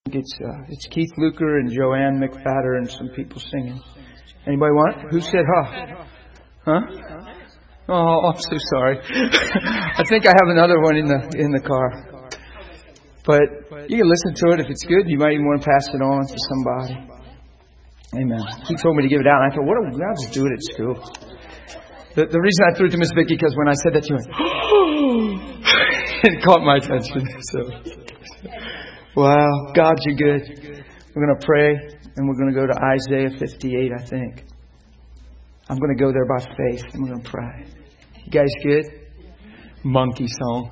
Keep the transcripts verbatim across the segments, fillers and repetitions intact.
It's uh, it's Keith Luker and Joanne McFadder and some people singing. Anybody want? Who said huh? Huh? Oh, I'm so sorry. I think I have another one in the in the car. But you can listen to it if it's good. You might even want to pass it on to somebody. Amen. He told me to give it out, and I thought, what do I'll just do it at school. The, the reason I threw it to Miss Vicki, because when I said that, she went, it caught my attention. So. Wow, God, you're good. We're going to pray, and we're going to go to Isaiah fifty-eight, I think. I'm going to go there by faith, and we're going to pray. You guys good? Monkey song.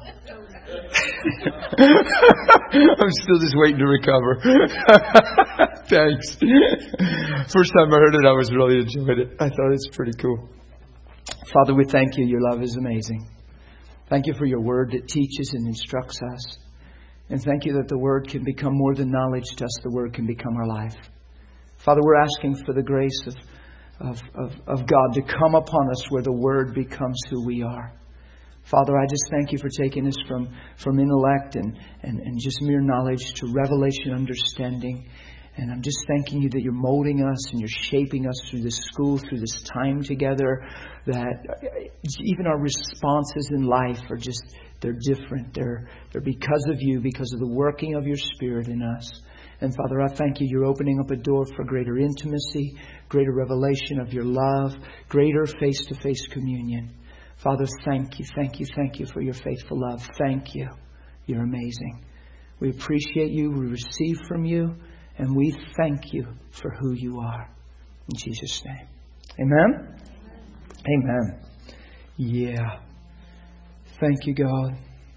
I'm still just waiting to recover. Thanks. First time I heard it, I was really enjoying it. I thought it's pretty cool. Father, we thank you. Your love is amazing. Thank you for your word that teaches and instructs us. And thank you that the Word can become more than knowledge to us. The Word can become our life. Father, we're asking for the grace of, of, of, of God to come upon us where the Word becomes who we are. Father, I just thank you for taking us from, from intellect and, and, and just mere knowledge to revelation understanding. And I'm just thanking you that you're molding us and you're shaping us through this school, through this time together. That even our responses in life are just, they're different. They're, they're because of you, because of the working of your Spirit in us. And Father, I thank you. You're opening up a door for greater intimacy, greater revelation of your love, greater face-to-face communion. Father, thank you, thank you, thank you for your faithful love. Thank you. You're amazing. We appreciate you. We receive from you. And we thank you for who you are. In Jesus' name. Amen? Amen. Yeah. Thank you, God.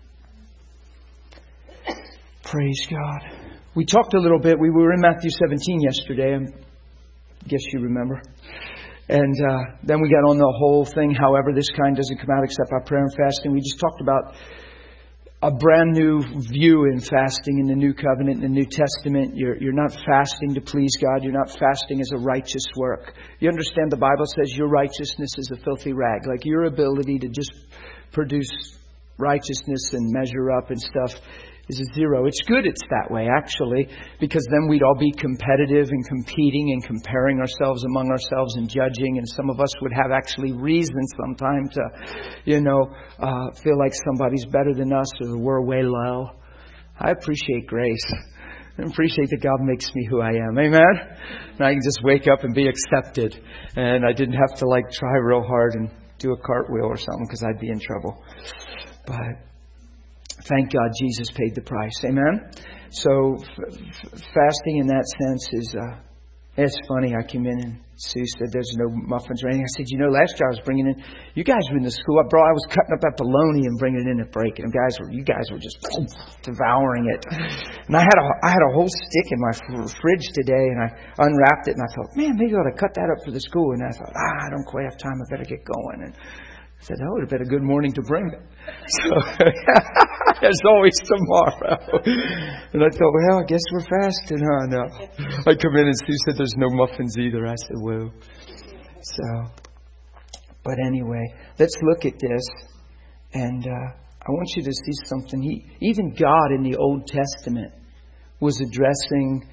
Praise God. We talked a little bit. We were in Matthew seventeen yesterday. I guess you remember. And uh, then we got on the whole thing. However, this kind doesn't come out except by prayer and fasting. We just talked about a brand new view in fasting in the New Covenant, in the New Testament. You're, you're not fasting to please God. You're not fasting as a righteous work. You understand the Bible says your righteousness is a filthy rag. Like your ability to just produce righteousness and measure up and stuff is a zero. It's good it's that way, actually, because then we'd all be competitive and competing and comparing ourselves among ourselves and judging. And some of us would have actually reason sometime to, you know, uh, feel like somebody's better than us or we're way low. I appreciate grace. I appreciate that God makes me who I am. Amen? And I can just wake up and be accepted. And I didn't have to like try real hard and do a cartwheel or something because I'd be in trouble. But thank God Jesus paid the price. Amen? So f- f- fasting in that sense is, uh, it's funny. I came in and Sue said there's no muffins or anything. I said, you know, last year I was bringing in, you guys were in the school. I brought, I was cutting up that bologna and bringing it in at break. And guys were, you guys were just devouring it. And I had a, I had a whole stick in my fridge today and I unwrapped it and I thought, man, maybe I ought to cut that up for the school. And I thought, ah, I don't quite have time. I better get going. And I said, that would have been a good morning to bring it. So, there's always tomorrow. And I thought, well, I guess we're fasting, huh? No. I come in and Sue said there's no muffins either. I said, whoa. So, but anyway, let's look at this. And uh, I want you to see something. He, even God in the Old Testament was addressing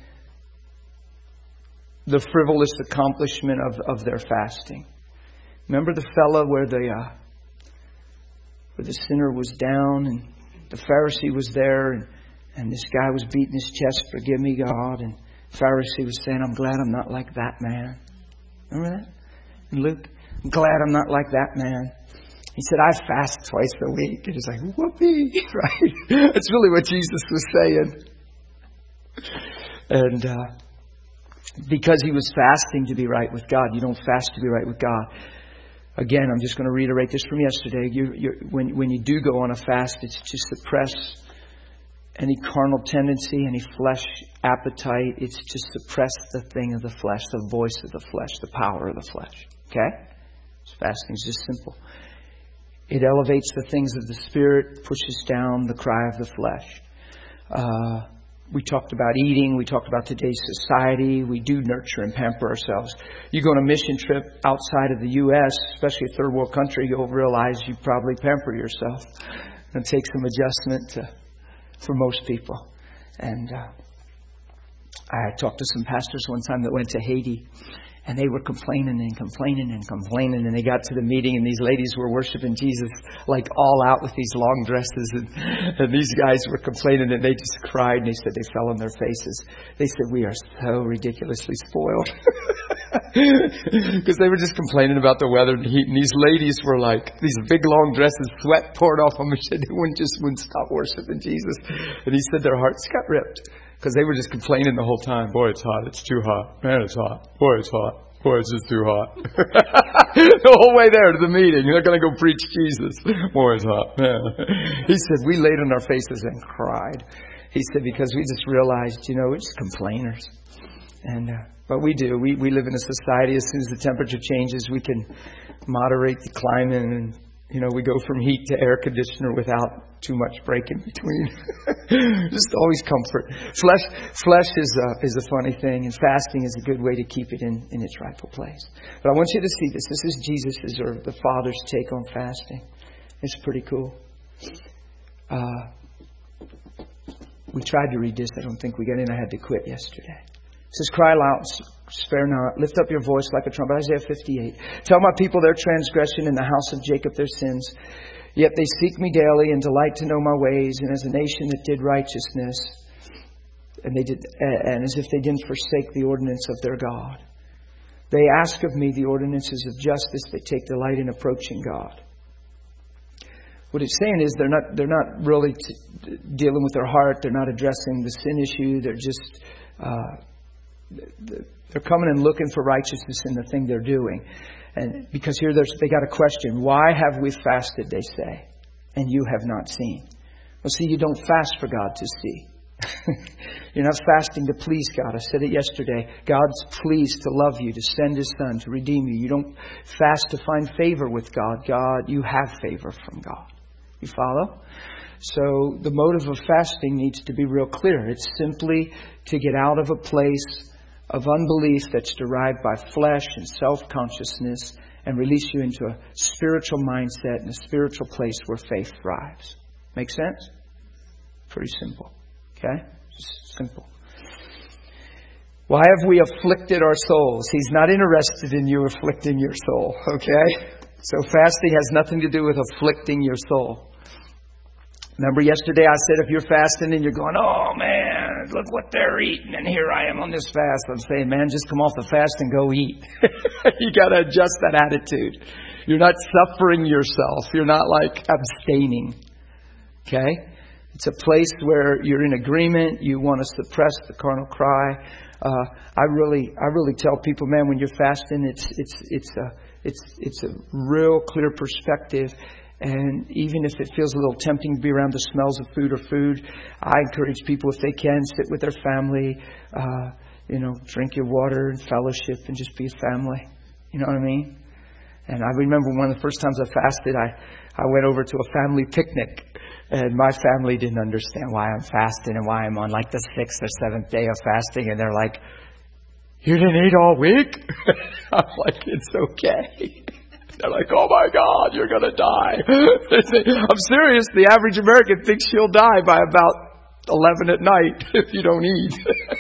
the frivolous accomplishment of, of their fasting. Remember the fella where the uh, where the sinner was down and the Pharisee was there and, and this guy was beating his chest, forgive me, God. And the Pharisee was saying, I'm glad I'm not like that man. Remember that? And Luke, I'm glad I'm not like that man. He said, I fast twice a week. And he's like, whoopee, right? That's really what Jesus was saying. And uh, because he was fasting to be right with God. You don't fast to be right with God. Again, I'm just going to reiterate this from yesterday. You, you, when, when you do go on a fast, it's to suppress any carnal tendency, any flesh appetite. It's to suppress the thing of the flesh, the voice of the flesh, the power of the flesh. Okay? So fasting is just simple. It elevates the things of the Spirit, pushes down the cry of the flesh. Uh, We talked about eating. We talked about today's society. We do nurture and pamper ourselves. You go on a mission trip outside of the U S, especially a third world country, you'll realize you probably pamper yourself. It takes some adjustment to, for most people. And uh, I talked to some pastors one time that went to Haiti. And they were complaining and complaining and complaining. And they got to the meeting and these ladies were worshiping Jesus like all out with these long dresses. And, and these guys were complaining and they just cried. And they said they fell on their faces. They said, we are so ridiculously spoiled. Because they were just complaining about the weather and heat. And these ladies were like, these big long dresses, sweat poured off them. And they wouldn't just wouldn't stop worshiping Jesus. And he said their hearts got ripped. Because they were just complaining the whole time. Boy, it's hot. It's too hot. Man, it's hot. Boy, it's hot. Boy, it's just too hot. The whole way there to the meeting. They're going to go preach Jesus. Boy, it's hot. Man. He said, we laid on our faces and cried. He said, because we just realized, you know, we're just complainers. And, uh, but we do. We, we live in a society, as soon as the temperature changes, we can moderate the climate and, you know, we go from heat to air conditioner without too much break in between. Just always comfort. Flesh, flesh is a, is a funny thing, and fasting is a good way to keep it in, in its rightful place. But I want you to see this. This is Jesus' or the Father's take on fasting. It's pretty cool. Uh, we tried to read this. I don't think we got in. I had to quit yesterday. It says, cry loud, spare not, lift up your voice like a trumpet. Isaiah fifty-eight. Tell my people their transgression, and the house of Jacob their sins. Yet they seek me daily and delight to know my ways. And as a nation that did righteousness, and they did, and as if they didn't forsake the ordinance of their God. They ask of me the ordinances of justice. They take delight in approaching God. What it's saying is they're not they're not really t- dealing with their heart. They're not addressing the sin issue. They're just uh, they're coming and looking for righteousness in the thing they're doing. And because here they got a question. Why have we fasted, they say, and you have not seen? Well, see, you don't fast for God to see. You're not fasting to please God. I said it yesterday. God's pleased to love you, to send His Son, to redeem you. You don't fast to find favor with God. God, you have favor from God. You follow? So the motive of fasting needs to be real clear. It's simply to get out of a place of unbelief that's derived by flesh and self-consciousness and release you into a spiritual mindset and a spiritual place where faith thrives. Make sense? Pretty simple. Okay? Just simple. Why have we afflicted our souls? He's not interested in you afflicting your soul. Okay? So fasting has nothing to do with afflicting your soul. Remember yesterday I said if you're fasting and you're going, oh man, look what they're eating and here I am on this fast. I'm saying, man, just come off the fast and go eat. You got to adjust that attitude. You're not suffering yourself. You're not like abstaining. Okay? It's a place where you're in agreement. You want to suppress the carnal cry. Uh, I really, I really tell people, man, when you're fasting, it's, it's, it's a, it's, it's a real clear perspective. And even if it feels a little tempting to be around the smells of food or food, I encourage people, if they can, sit with their family, uh, you know, drink your water and fellowship and just be a family. You know what I mean? And I remember one of the first times I fasted, I, I went over to a family picnic. And my family didn't understand why I'm fasting and why I'm on like the sixth or seventh day of fasting. And they're like, you didn't eat all week? I'm like, it's okay. They're like, oh my God, you're going to die. I'm serious. The average American thinks she'll die by about eleven at night if you don't eat.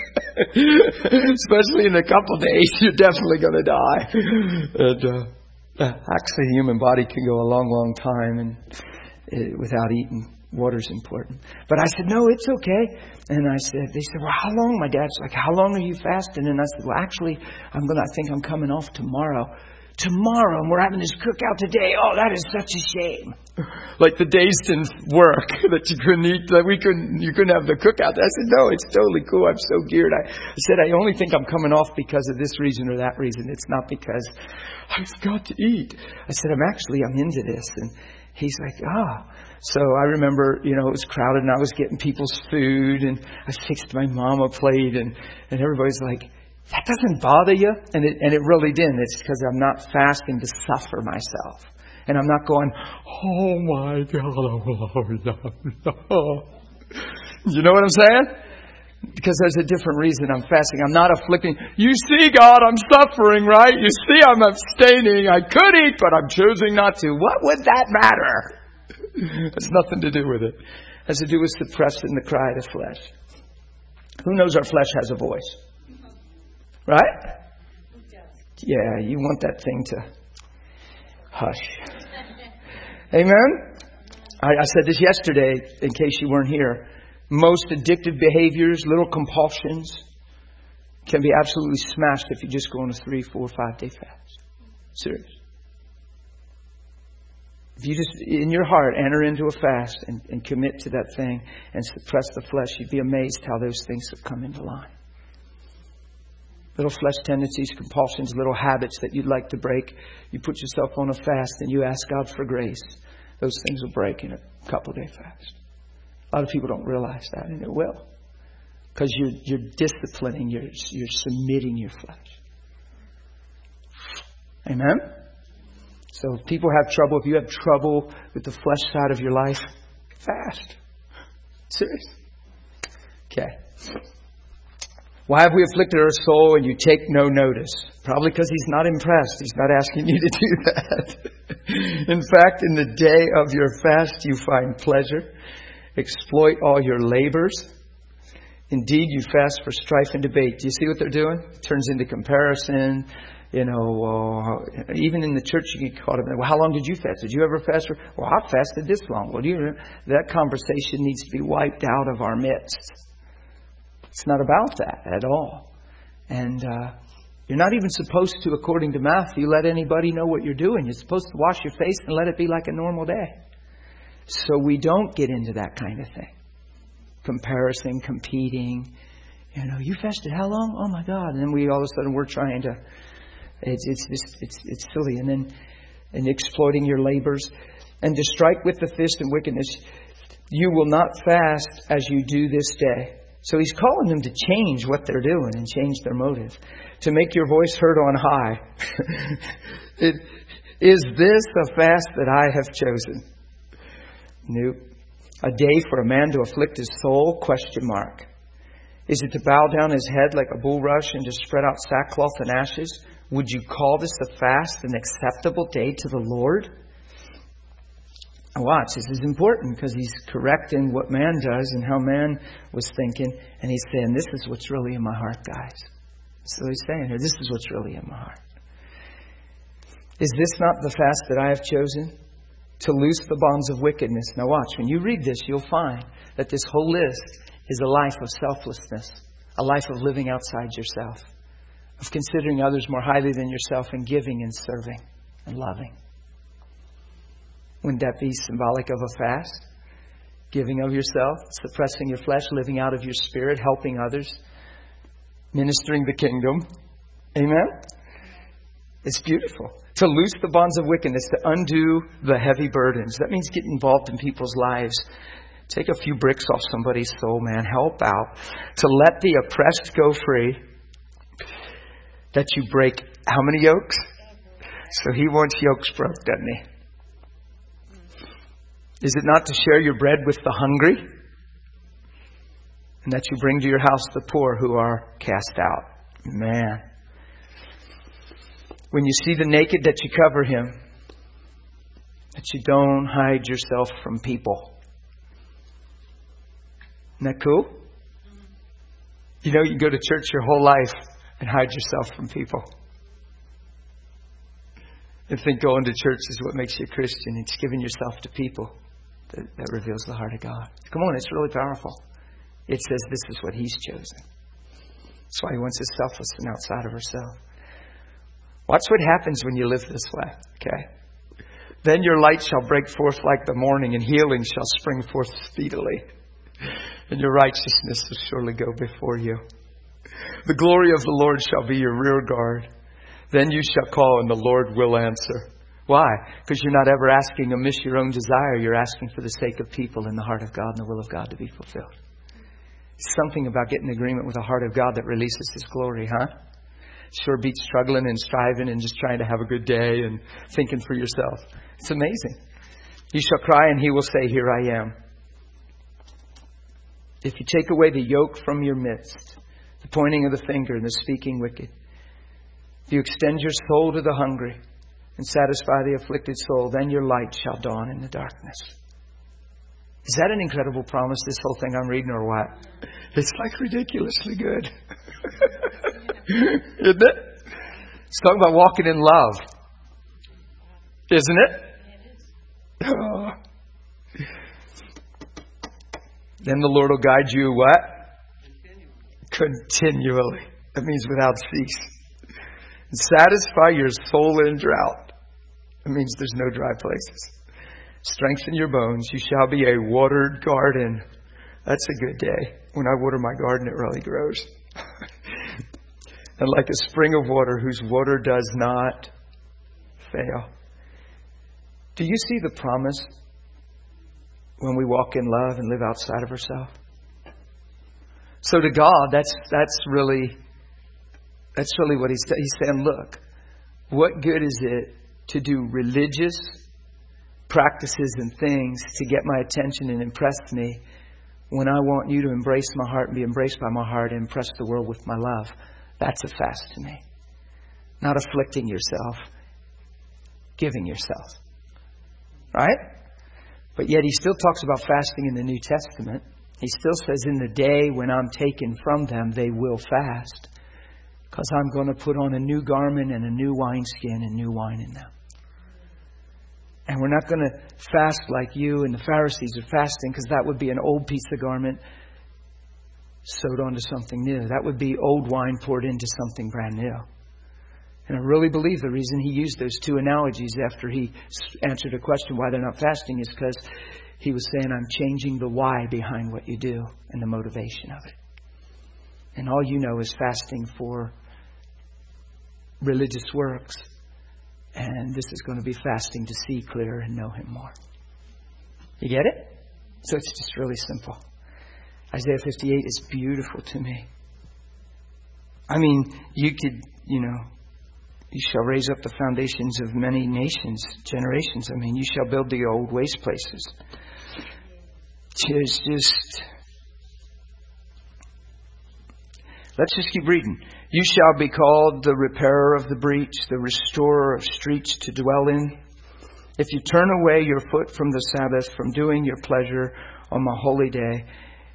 Especially in a couple days, you're definitely going to die. And uh, actually, the human body can go a long, long time and uh, without eating. Water's important. But I said, no, it's okay. And I said, they said, well, how long? My dad's like, how long are you fasting? And I said, well, actually, I'm going to, I think I'm coming off tomorrow. Tomorrow, and we're having this cookout today. Oh, that is such a shame. Like the days didn't work, that you couldn't eat, that we couldn't, you couldn't have the cookout. I said, no, it's totally cool. I'm so geared. I, I said, I only think I'm coming off because of this reason or that reason. It's not because I've got to eat. I said, I'm actually, I'm into this. And he's like, ah. So I remember, you know, it was crowded and I was getting people's food and I fixed my mom a plate and, and everybody's like, that doesn't bother you? And it, and it really didn't. It's because I'm not fasting to suffer myself. And I'm not going, oh my God, oh no, no. You know what I'm saying? Because there's a different reason I'm fasting. I'm not afflicting. You see, God, I'm suffering, right? You see, I'm abstaining. I could eat, but I'm choosing not to. What would that matter? It has nothing to do with it. It has to do with suppressing the cry of the flesh. Who knows our flesh has a voice? Right? Yeah, you want that thing to hush. Amen? I, I said this yesterday, in case you weren't here. Most addictive behaviors, little compulsions, can be absolutely smashed if you just go on a three, four, five day fast. Serious. If you just, in your heart, enter into a fast and, and commit to that thing and suppress the flesh, you'd be amazed how those things have come into line. Little flesh tendencies, compulsions, little habits that you'd like to break. You put yourself on a fast and you ask God for grace. Those things will break in a couple day fast. A lot of people don't realize that, and it will. Because you're, you're disciplining, you're, you're submitting your flesh. Amen? So if people have trouble, if you have trouble with the flesh side of your life, fast. Serious. Okay. Why have we afflicted our soul and you take no notice? Probably because He's not impressed. He's not asking you to do that. In fact, in the day of your fast, you find pleasure. Exploit all your labors. Indeed, you fast for strife and debate. Do you see what they're doing? It turns into comparison. You know, uh, even in the church, you get caught up in, well, how long did you fast? Did you ever fast for? Well, I fasted this long. Well, do you know, that conversation needs to be wiped out of our midst. It's not about that at all. And uh, you're not even supposed to, according to Matthew, let anybody know what you're doing. You're supposed to wash your face and let it be like a normal day. So we don't get into that kind of thing. Comparison, competing. You know, you fasted how long? Oh my God. And then we all of a sudden we're trying to, it's it's just, it's it's silly. And then and exploiting your labors. And to strike with the fist and wickedness, you will not fast as you do this day. So He's calling them to change what they're doing and change their motive. To make your voice heard on high. it, is this a fast that I have chosen? Nope. A day for a man to afflict his soul? Question mark. Is it to bow down his head like a bulrush and to spread out sackcloth and ashes? Would you call this a fast, an acceptable day to the Lord? Watch, this is important because He's correcting what man does and how man was thinking. And He's saying, this is what's really in my heart, guys. So He's saying here, this is what's really in my heart. Is this not the fast that I have chosen? To loose the bonds of wickedness. Now watch, when you read this, you'll find that this whole list is a life of selflessness. A life of living outside yourself. Of considering others more highly than yourself and giving and serving and loving. Wouldn't that be symbolic of a fast? Giving of yourself, suppressing your flesh, living out of your spirit, helping others, ministering the kingdom. Amen? It's beautiful. To loose the bonds of wickedness, to undo the heavy burdens. That means get involved in people's lives. Take a few bricks off somebody's soul, man. Help out. To let the oppressed go free. That you break how many yokes? So He wants yokes broke, doesn't He? Is it not to share your bread with the hungry? And that you bring to your house the poor who are cast out. Man. When you see the naked, that you cover him. That you don't hide yourself from people. Isn't that cool? You know, you can go to church your whole life and hide yourself from people. And think going to church is what makes you a Christian. It's giving yourself to people that, that reveals the heart of God. Come on, it's really powerful. It says this is what He's chosen. That's why He wants us selfless and outside of ourselves. Watch what happens when you live this way. Okay? Then your light shall break forth like the morning, and healing shall spring forth speedily. And your righteousness will surely go before you. The glory of the Lord shall be your rear guard. Then you shall call, and the Lord will answer. Why? Because you're not ever asking amiss your own desire. You're asking for the sake of people in the heart of God and the will of God to be fulfilled. Something about getting agreement with the heart of God that releases His glory, huh? Sure beats struggling and striving and just trying to have a good day and thinking for yourself. It's amazing. You shall cry and He will say, here I am. If you take away the yoke from your midst, the pointing of the finger and the speaking wicked, if you extend your soul to the hungry and satisfy the afflicted soul, then your light shall dawn in the darkness. Is that an incredible promise, this whole thing I'm reading, or what? It's like ridiculously good. Isn't it? It's talking about walking in love. Isn't it? Oh. Then the Lord will guide you what? Continually. Continually. That means without cease. And satisfy your soul in drought. That means there's no dry places. Strengthen your bones. You shall be a watered garden. That's a good day. When I water my garden, it really grows. And like a spring of water whose water does not fail. Do you see the promise when we walk in love and live outside of ourselves? So to God, that's that's really that's really what he's, he's saying. Look, what good is it to do religious practices and things to get my attention and impress me when I want you to embrace my heart and be embraced by my heart and impress the world with my love? That's a fast to me. Not afflicting yourself, giving yourself. Right? But yet he still talks about fasting in the New Testament. He still says, in the day when I'm taken from them, they will fast. Because I'm going to put on a new garment and a new wineskin and new wine in them. And we're not going to fast like you and the Pharisees are fasting, because that would be an old piece of garment sewed onto something new. That would be old wine poured into something brand new. And I really believe the reason he used those two analogies after he answered a question why they're not fasting is because he was saying, I'm changing the why behind what you do and the motivation of it. And all you know is fasting for religious works. And this is going to be fasting to see clearer and know Him more. You get it? So it's just really simple. Isaiah fifty-eight is beautiful to me. I mean, you could, you know, you shall raise up the foundations of many nations, generations. I mean, you shall build the old waste places. It's just... Let's just keep reading. You shall be called the repairer of the breach, the restorer of streets to dwell in. If you turn away your foot from the Sabbath, from doing your pleasure on my holy day,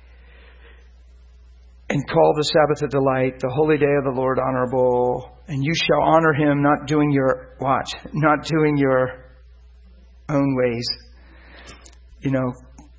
and call the Sabbath a delight, the holy day of the Lord honorable, and you shall honor Him, not doing your, watch, not doing your own ways. You know,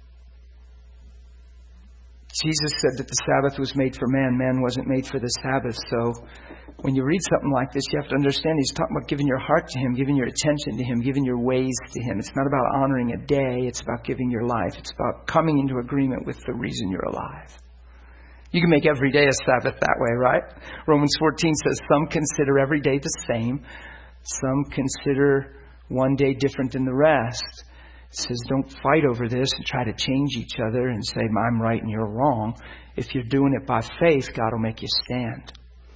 Jesus said that the Sabbath was made for man. Man wasn't made for the Sabbath. So when you read something like this, you have to understand He's talking about giving your heart to Him, giving your attention to Him, giving your ways to Him. It's not about honoring a day. It's about giving your life. It's about coming into agreement with the reason you're alive. You can make every day a Sabbath that way, right? Romans fourteen says some consider every day the same. Some consider one day different than the rest. It says don't fight over this and try to change each other and say I'm right and you're wrong. If you're doing it by faith, God will make you stand.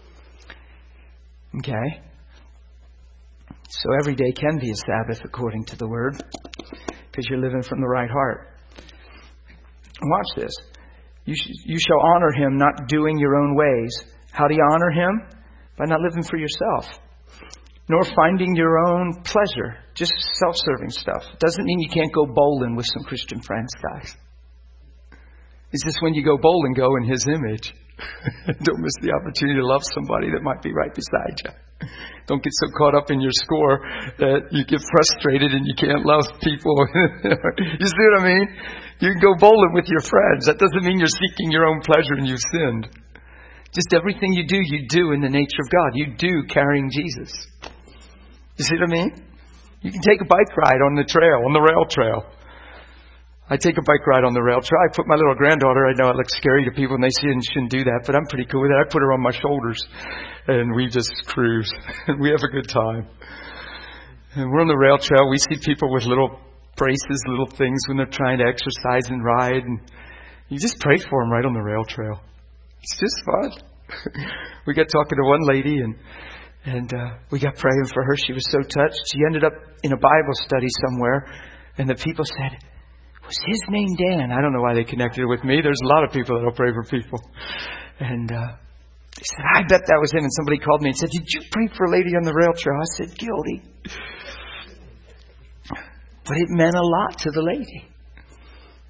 Okay? So every day can be a Sabbath according to the Word, because you're living from the right heart. And watch this. You, sh- you shall honor Him, not doing your own ways. How do you honor Him? By not living for yourself, nor finding your own pleasure. Just self-serving stuff. Doesn't mean you can't go bowling with some Christian friends, guys. It's just when you go bowling, go in His image. Don't miss the opportunity to love somebody that might be right beside you. Don't get so caught up in your score that you get frustrated and you can't love people. You see what I mean? You can go bowling with your friends. That doesn't mean you're seeking your own pleasure and you've sinned. Just everything you do, you do in the nature of God. You do carrying Jesus. You see what I mean? You can take a bike ride on the trail, on the rail trail. I take a bike ride on the rail trail. I put my little granddaughter, I know it looks scary to people and they see it and shouldn't do that, but I'm pretty cool with it. I put her on my shoulders and we just cruise. And we have a good time. And we're on the rail trail. We see people with little braces, little things when they're trying to exercise and ride. And you just pray for them right on the rail trail. It's just fun. We got talking to one lady and And uh, we got praying for her. She was so touched. She ended up in a Bible study somewhere. And the people said, was his name Dan? I don't know why they connected it with me. There's a lot of people that will pray for people. And uh, they said, I bet that was him. And somebody called me and said, did you pray for a lady on the rail trail? I said, guilty. But it meant a lot to the lady.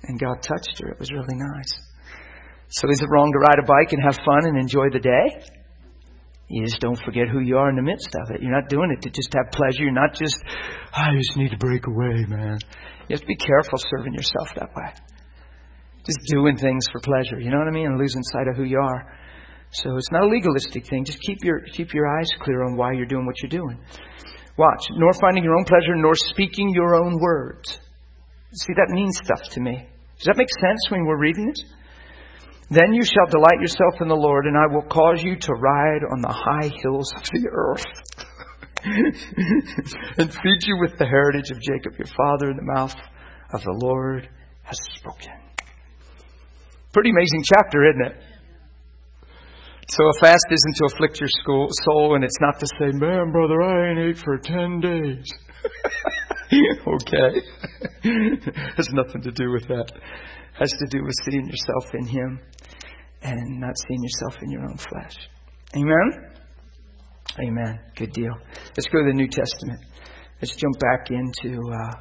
And God touched her. It was really nice. So is it wrong to ride a bike and have fun and enjoy the day? You just don't forget who you are in the midst of it. You're not doing it to just have pleasure. You're not just, I just need to break away, man. You have to be careful serving yourself that way. Just doing things for pleasure. You know what I mean? And losing sight of who you are. So it's not a legalistic thing. Just keep your keep your eyes clear on why you're doing what you're doing. Watch. Nor finding your own pleasure, nor speaking your own words. See, that means stuff to me. Does that make sense when we're reading this? Then you shall delight yourself in the Lord, and I will cause you to ride on the high hills of the earth and feed you with the heritage of Jacob your father, in the mouth of the Lord has spoken. Pretty amazing chapter, isn't it? So a fast isn't to afflict your soul, and it's not to say, man, brother, I ain't ate for ten days. Okay. Has nothing to do with that. Has to do with seeing yourself in Him and not seeing yourself in your own flesh. Amen? Amen. Good deal. Let's go to the New Testament. Let's jump back into uh,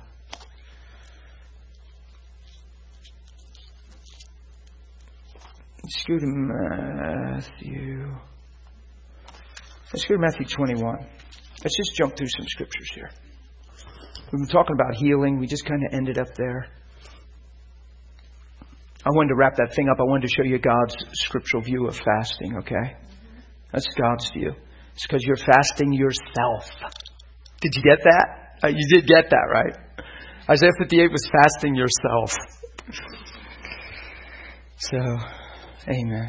let's go to Matthew. Let's go to Matthew twenty-one. Let's just jump through some scriptures here. We've been talking about healing. We just kind of ended up there. I wanted to wrap that thing up. I wanted to show you God's scriptural view of fasting, okay? That's God's view. It's because you're fasting yourself. Did you get that? Uh, you did get that, right? Isaiah fifty-eight was fasting yourself. So, amen.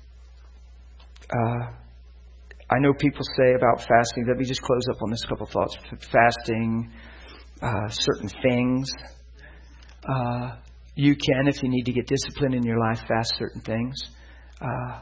Uh, I know people say about fasting, let me just close up on this couple thoughts. Fasting, uh, certain things. Uh, you can, if you need to get discipline in your life, fast certain things. Uh,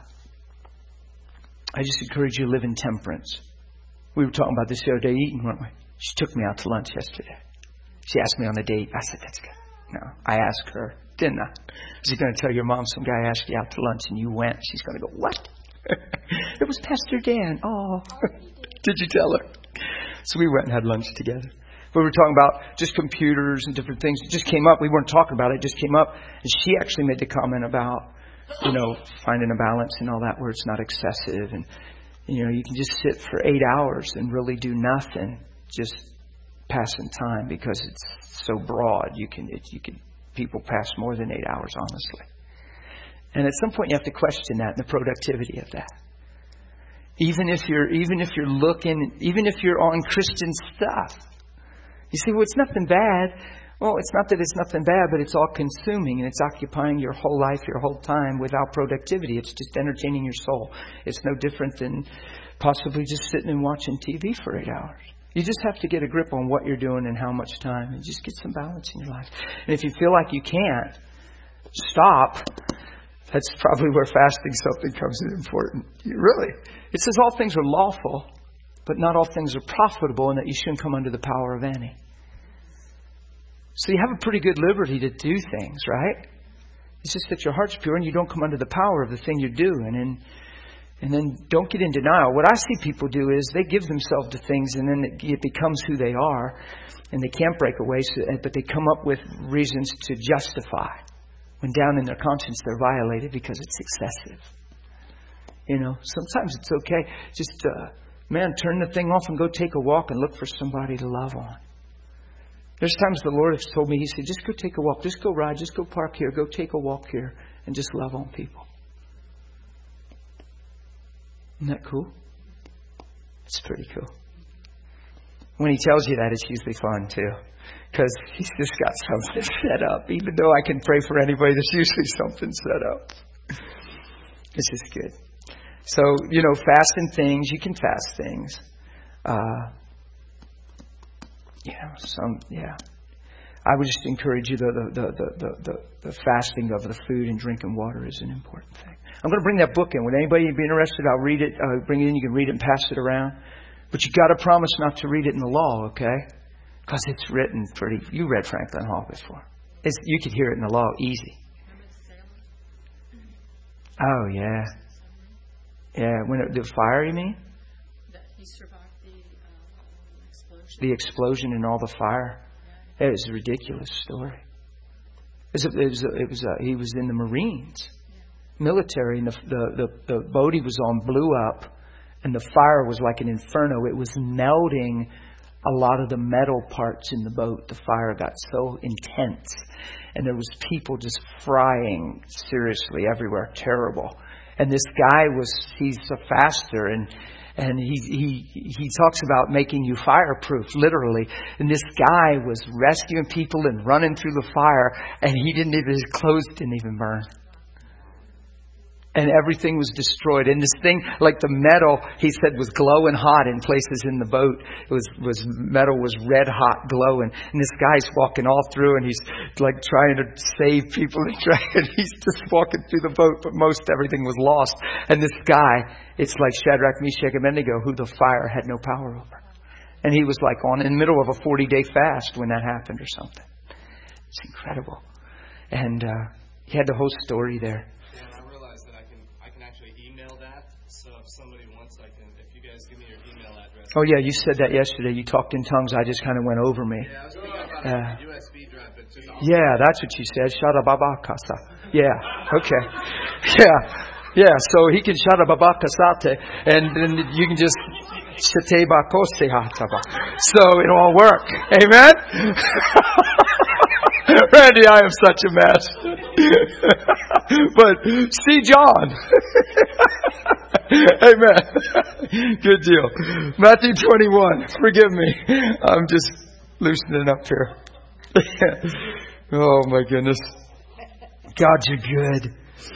I just encourage you to live in temperance. We were talking about this the other day eating, weren't we? She took me out to lunch yesterday. She asked me on a date. I said, that's good. No, I asked her, didn't I? She's going to tell your mom some guy asked you out to lunch and you went. She's going to go, what? It was Pastor Dan. Oh, did you tell her? So we went and had lunch together. We were talking about just computers and different things. It just came up. We weren't talking about it. It just came up. And she actually made the comment about, you know, finding a balance and all that where it's not excessive. And, you know, you can just sit for eight hours and really do nothing, just passing time because it's so broad. You can, it, you can, people pass more than eight hours, honestly. And at some point you have to question that and the productivity of that. Even if you're, even if you're looking, even if you're on Christian stuff. You see, well, it's nothing bad. Well, it's not that it's nothing bad, but it's all consuming and it's occupying your whole life, your whole time without productivity. It's just entertaining your soul. It's no different than possibly just sitting and watching T V for eight hours. You just have to get a grip on what you're doing and how much time and just get some balance in your life. And if you feel like you can't stop, that's probably where fasting something comes in important. You really. It says all things are lawful, but not all things are profitable, and that you shouldn't come under the power of any. So you have a pretty good liberty to do things, right? It's just that your heart's pure and you don't come under the power of the thing you're doing. And and then don't get in denial. What I see people do is they give themselves to things and then it, it becomes who they are. And they can't break away, so, but they come up with reasons to justify. When down in their conscience they're violated because it's excessive. You know, sometimes it's okay. Just, uh, man, turn the thing off and go take a walk and look for somebody to love on. There's times the Lord has told me, He said, just go take a walk. Just go ride. Just go park here. Go take a walk here and just love on people. Isn't that cool? It's pretty cool. When He tells you that, it's usually fun too. Because He's just got something set up. Even though I can pray for anybody, there's usually something set up. It's just good. So, you know, fasting things, you can fast things. Uh, you know, some, yeah. I would just encourage you, the, the, the, the, the, the fasting of the food and drink and water is an important thing. I'm going to bring that book in. Would anybody be interested? I'll read it, uh, bring it in. You can read it and pass it around. But you got to promise not to read it in the law, okay? Because it's written pretty... You read Franklin Hall before. It's, you could hear it in the law easy. Oh, yeah. Yeah, when it, the fire, you mean? That he survived the uh, explosion. The explosion and all the fire. It was a ridiculous story. It was, it was, it was uh, he was in the Marines, military, and the, the, the, the boat he was on blew up, and the fire was like an inferno. It was melting a lot of the metal parts in the boat. The fire got so intense, and there was people just frying seriously everywhere. Terrible. And this guy was, he's a faster, and and he he he talks about making you fireproof, literally. And this guy was rescuing people and running through the fire, and he didn't even, his clothes didn't even burn. And everything was destroyed. And this thing, like the metal, he said, was glowing hot in places in the boat. It was, was metal was red hot glowing. And this guy's walking all through, and he's like trying to save people. And he's just walking through the boat, but most everything was lost. And this guy, it's like Shadrach, Meshach, and Abednego, who the fire had no power over. And he was like on in the middle of a forty-day fast when that happened or something. It's incredible. And uh, he had the whole story there. Somebody wants, I can, if you guys give me your email address. Oh yeah, you said that yesterday. You talked in tongues. I just kind of went over me. Yeah, I was thinking about uh, a U S B drive, but just yeah, that's what you said. Shadababakasa. Yeah. Okay. Yeah. Yeah. So he can shadababakasate, and then you can just shitebakosehata. So it'll all work. Amen. Randy, I am such a mess. But see John. Amen. Good deal. Matthew twenty-one. Forgive me. I'm just loosening up here. Oh my goodness. God, you're good.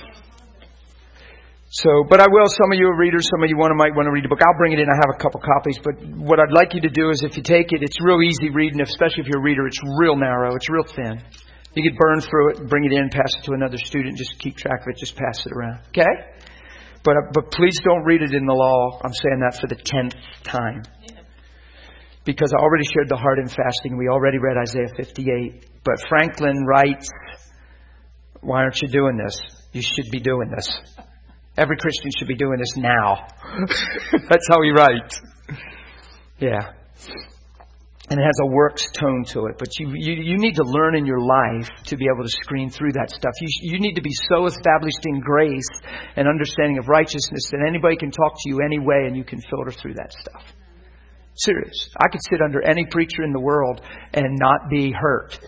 So, but I will, some of you are readers, some of you want to, might want to read the book. I'll bring it in. I have a couple copies. But what I'd like you to do is if you take it, it's real easy reading, especially if you're a reader. It's real narrow. It's real thin. You could burn through it, bring it in, pass it to another student. Just keep track of it. Just pass it around. Okay? But but please don't read it in the law. I'm saying that for the tenth time. Because I already shared the heart and fasting. We already read Isaiah fifty-eight. But Franklin writes, why aren't you doing this? You should be doing this. Every Christian should be doing this now. That's how he writes. Yeah. And it has a works tone to it. But you, you you need to learn in your life to be able to screen through that stuff. You you need to be so established in grace and understanding of righteousness that anybody can talk to you anyway and you can filter through that stuff. Serious. I could sit under any preacher in the world and not be hurt.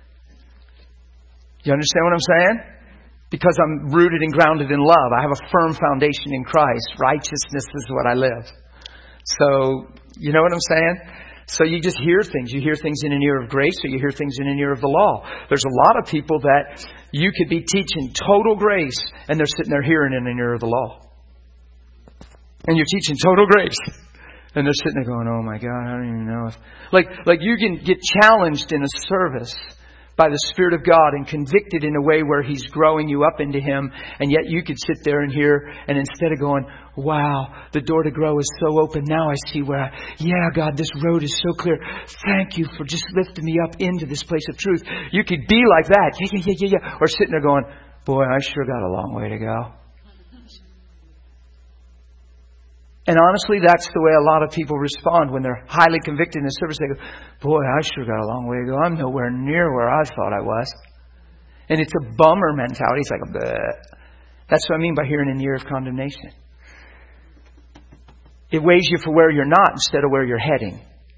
You understand what I'm saying? Because I'm rooted and grounded in love. I have a firm foundation in Christ. Righteousness is what I live. So, you know what I'm saying? So you just hear things. You hear things in an ear of grace, or you hear things in an ear of the law. There's a lot of people that you could be teaching total grace, and they're sitting there hearing in an ear of the law. And you're teaching total grace, and they're sitting there going, "Oh my God, I don't even know if..." Like, like you can get challenged in a service by the Spirit of God and convicted in a way where He's growing you up into Him, and yet you could sit there and hear, and instead of going, "Wow, the door to grow is so open. Now I see where I, yeah, God, this road is so clear. Thank you for just lifting me up into this place of truth." You could be like that. Yeah, yeah, yeah, yeah, yeah. Or sitting there going, "Boy, I sure got a long way to go." And honestly, that's the way a lot of people respond when they're highly convicted in the service. They go, "Boy, I sure got a long way to go. I'm nowhere near where I thought I was." And it's a bummer mentality. It's like a bleh. That's what I mean by hearing an ear of condemnation. It weighs you for where you're not instead of where you're heading.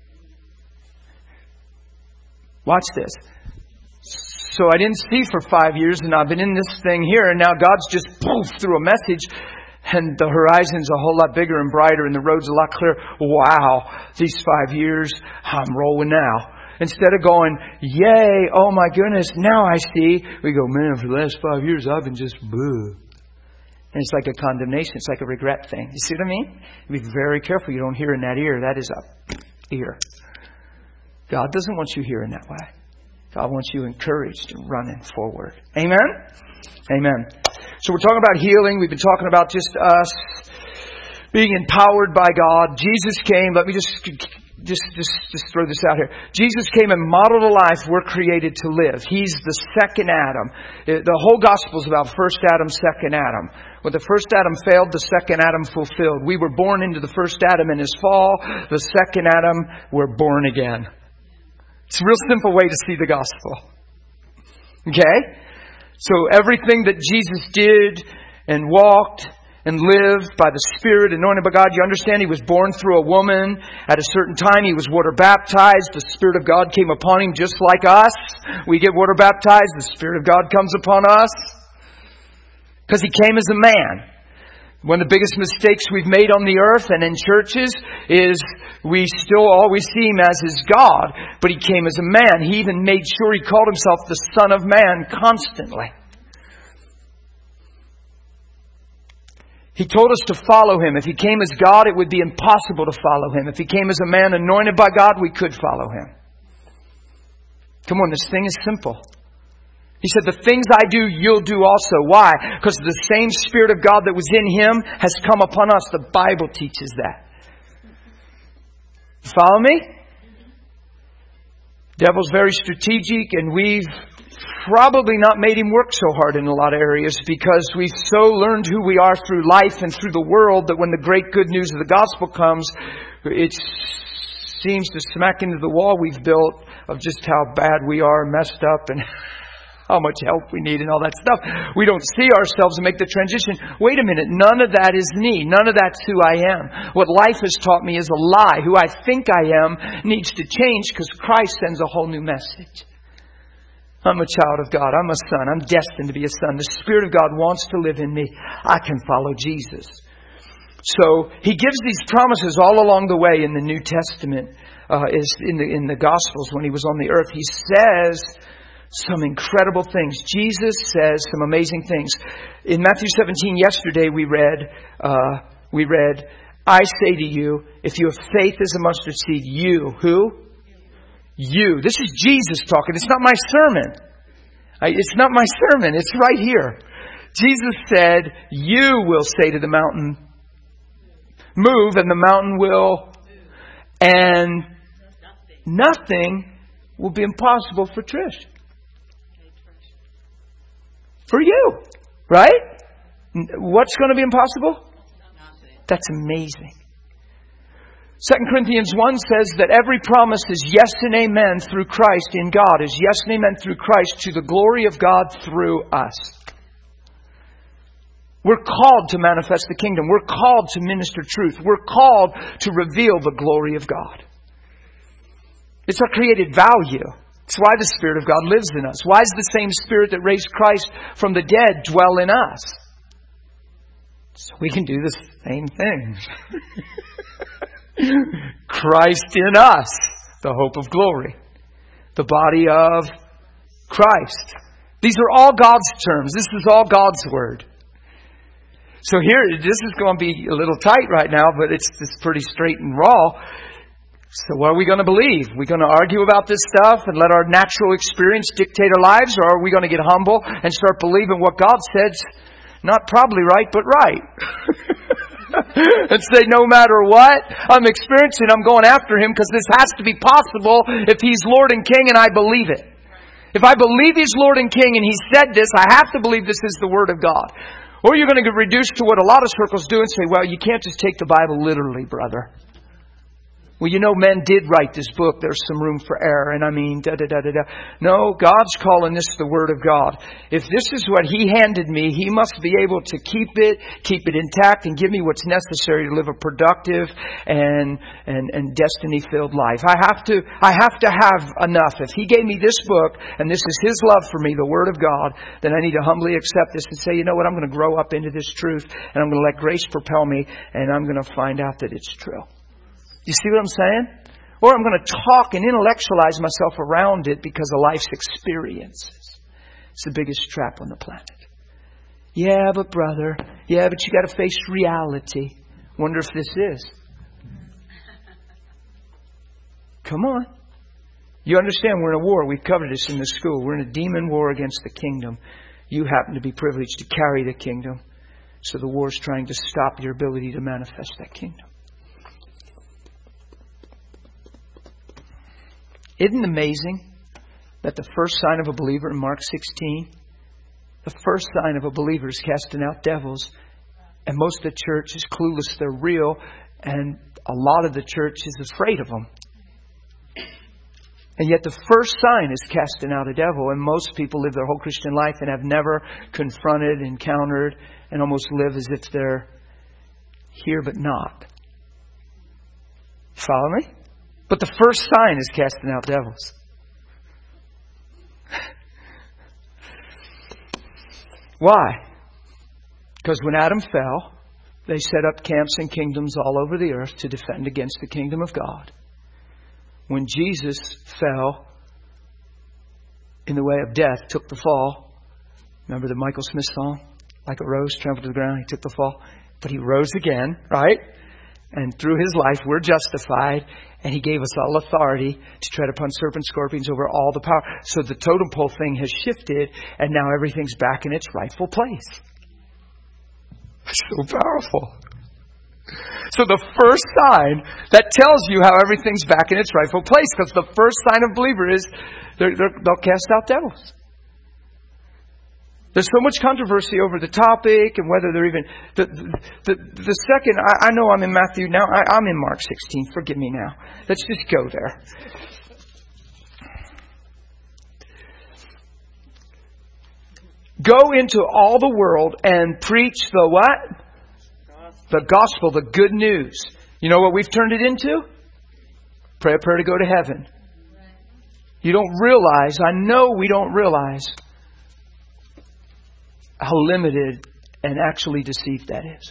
Watch this. So I didn't see for five years, and I've been in this thing here, and now God's just poof through a message. And the horizon's a whole lot bigger and brighter, and the road's a lot clearer. Wow, these five years, I'm rolling now. Instead of going, "Yay, oh my goodness, now I see," we go, "Man, for the last five years, I've been just boo." And it's like a condemnation. It's like a regret thing. You see what I mean? Be very careful you don't hear in that ear. That is a ear. God doesn't want you hearing that way. God wants you encouraged and running forward. Amen? Amen. So we're talking about healing. We've been talking about just us being empowered by God. Jesus came. Let me just, just, just, just throw this out here. Jesus came and modeled a life we're created to live. He's the second Adam. The whole gospel is about first Adam, second Adam. When the first Adam failed, the second Adam fulfilled. We were born into the first Adam in his fall. The second Adam, we're born again. It's a real simple way to see the gospel. Okay? So everything that Jesus did and walked and lived by the Spirit, anointed by God, you understand He was born through a woman. At a certain time He was water baptized. The Spirit of God came upon Him just like us. We get water baptized. The Spirit of God comes upon us. Because He came as a man. One of the biggest mistakes we've made on the earth and in churches is we still always see Him as His God. But He came as a man. He even made sure He called Himself the Son of Man constantly. He told us to follow Him. If He came as God, it would be impossible to follow Him. If He came as a man anointed by God, we could follow Him. Come on, this thing is simple. He said, the things I do, you'll do also. Why? Because the same Spirit of God that was in Him has come upon us. The Bible teaches that. You follow me? The devil's very strategic, and we've probably not made him work so hard in a lot of areas because we've so learned who we are through life and through the world that when the great good news of the gospel comes, it seems to smack into the wall we've built of just how bad we are, messed up, and how much help we need and all that stuff. We don't see ourselves and make the transition. Wait a minute, none of that is me. None of that's who I am. What life has taught me is a lie. Who I think I am needs to change because Christ sends a whole new message. I'm a child of God. I'm a son. I'm destined to be a son. The Spirit of God wants to live in me. I can follow Jesus. So He gives these promises all along the way in the New Testament, uh, is in the in the Gospels when He was on the earth. He says some incredible things. Jesus says some amazing things. In Matthew seventeen, yesterday we read, uh, we read, I say to you, if you have faith as a mustard seed, you, who? You. This is Jesus talking. It's not my sermon. I, it's not my sermon. It's right here. Jesus said, you will say to the mountain, move, and the mountain will, and nothing will be impossible for Trish. For you. Right? What's going to be impossible? That's amazing. Second Corinthians one says that every promise is yes and amen through Christ in God, is yes and amen through Christ to the glory of God through us. We're called to manifest the kingdom. We're called to minister truth. We're called to reveal the glory of God. It's our created value. It's why the Spirit of God lives in us. Why does the same Spirit that raised Christ from the dead dwell in us? So we can do the same thing. Christ in us, the hope of glory, the body of Christ. These are all God's terms. This is all God's word. So here, this is going to be a little tight right now, but it's, it's pretty straight and raw. So what are we going to believe? Are we going to argue about this stuff and let our natural experience dictate our lives? Or are we going to get humble and start believing what God said's not probably right, but right? And say, no matter what I'm experiencing, I'm going after Him because this has to be possible if He's Lord and King and I believe it. If I believe He's Lord and King and He said this, I have to believe this is the Word of God. Or you're going to get reduced to what a lot of circles do and say, well, you can't just take the Bible literally, brother. Well, you know, men did write this book. There's some room for error. And I mean, da da da da da. No, God's calling this the Word of God. If this is what He handed me, He must be able to keep it, keep it intact, and give me what's necessary to live a productive and and and destiny-filled life. I have to, I have to have enough. If He gave me this book and this is His love for me, the Word of God, then I need to humbly accept this and say, you know what? I'm going to grow up into this truth, and I'm going to let grace propel me, and I'm going to find out that it's true. You see what I'm saying? Or I'm going to talk and intellectualize myself around it because of life's experiences. It's the biggest trap on the planet. Yeah, but brother, yeah, but you got to face reality. Wonder if this is. Come on. You understand we're in a war. We've covered this in the school. We're in a demon war against the kingdom. You happen to be privileged to carry the kingdom. So the war is trying to stop your ability to manifest that kingdom. Isn't it amazing that the first sign of a believer in Mark sixteen, the first sign of a believer is casting out devils, and most of the church is clueless they're real, and a lot of the church is afraid of them. And yet the first sign is casting out a devil. And most people live their whole Christian life and have never confronted, encountered, and almost live as if they're here but not. Follow me? But the first sign is casting out devils. Why? Because when Adam fell, they set up camps and kingdoms all over the earth to defend against the kingdom of God. When Jesus fell in the way of death, took the fall. Remember the Michael Smith song? Like a rose trampled to the ground, He took the fall. But He rose again, right? And through His life, we're justified. And He gave us all authority to tread upon serpents, scorpions, over all the power. So the totem pole thing has shifted, and now everything's back in its rightful place. So powerful. So the first sign that tells you how everything's back in its rightful place, because the first sign of believer is they're, they're, they'll cast out devils. There's so much controversy over the topic and whether they're even... The, the, the, the second, I, I know I'm in Matthew now. I, I'm in Mark sixteen. Forgive me now. Let's just go there. Go into all the world and preach the what? The gospel, the good news. You know what we've turned it into? Pray a prayer to go to heaven. You don't realize, I know we don't realize how limited and actually deceived that is.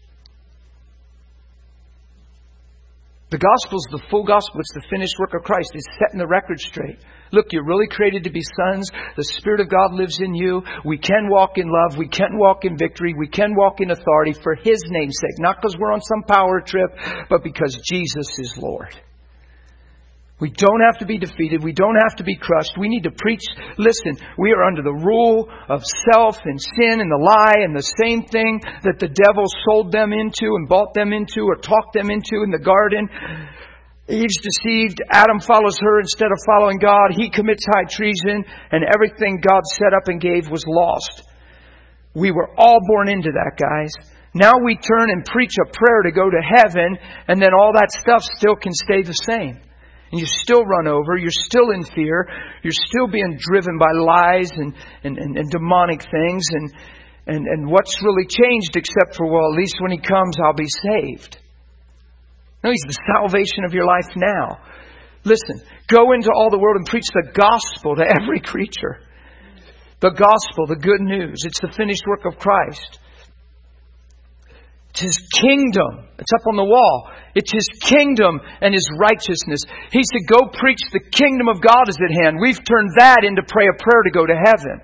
The gospel is the full gospel. It's the finished work of Christ. It's setting the record straight. Look, you're really created to be sons. The Spirit of God lives in you. We can walk in love. We can walk in victory. We can walk in authority for His name's sake. Not because we're on some power trip, but because Jesus is Lord. We don't have to be defeated. We don't have to be crushed. We need to preach. Listen, we are under the rule of self and sin and the lie and the same thing that the devil sold them into and bought them into or talked them into in the garden. Eve's deceived. Adam follows her instead of following God. He commits high treason, and everything God set up and gave was lost. We were all born into that, guys. Now we turn and preach a prayer to go to heaven, and then all that stuff still can stay the same. And you still run over. You're still in fear. You're still being driven by lies and, and, and, and demonic things. And, and, and what's really changed except for, well, at least when He comes, I'll be saved. No, He's the salvation of your life now. Listen, go into all the world and preach the gospel to every creature. The gospel, the good news. It's the finished work of Christ. It's His kingdom. It's up on the wall. It's His kingdom and His righteousness. He said, go preach the kingdom of God is at hand. We've turned that into pray a prayer to go to heaven.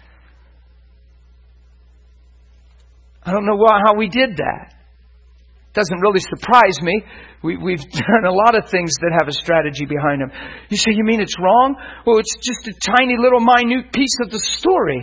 I don't know why, how we did that. Doesn't really surprise me. We, we've done a lot of things that have a strategy behind them. You say, you mean it's wrong? Well, it's just a tiny little minute piece of the story.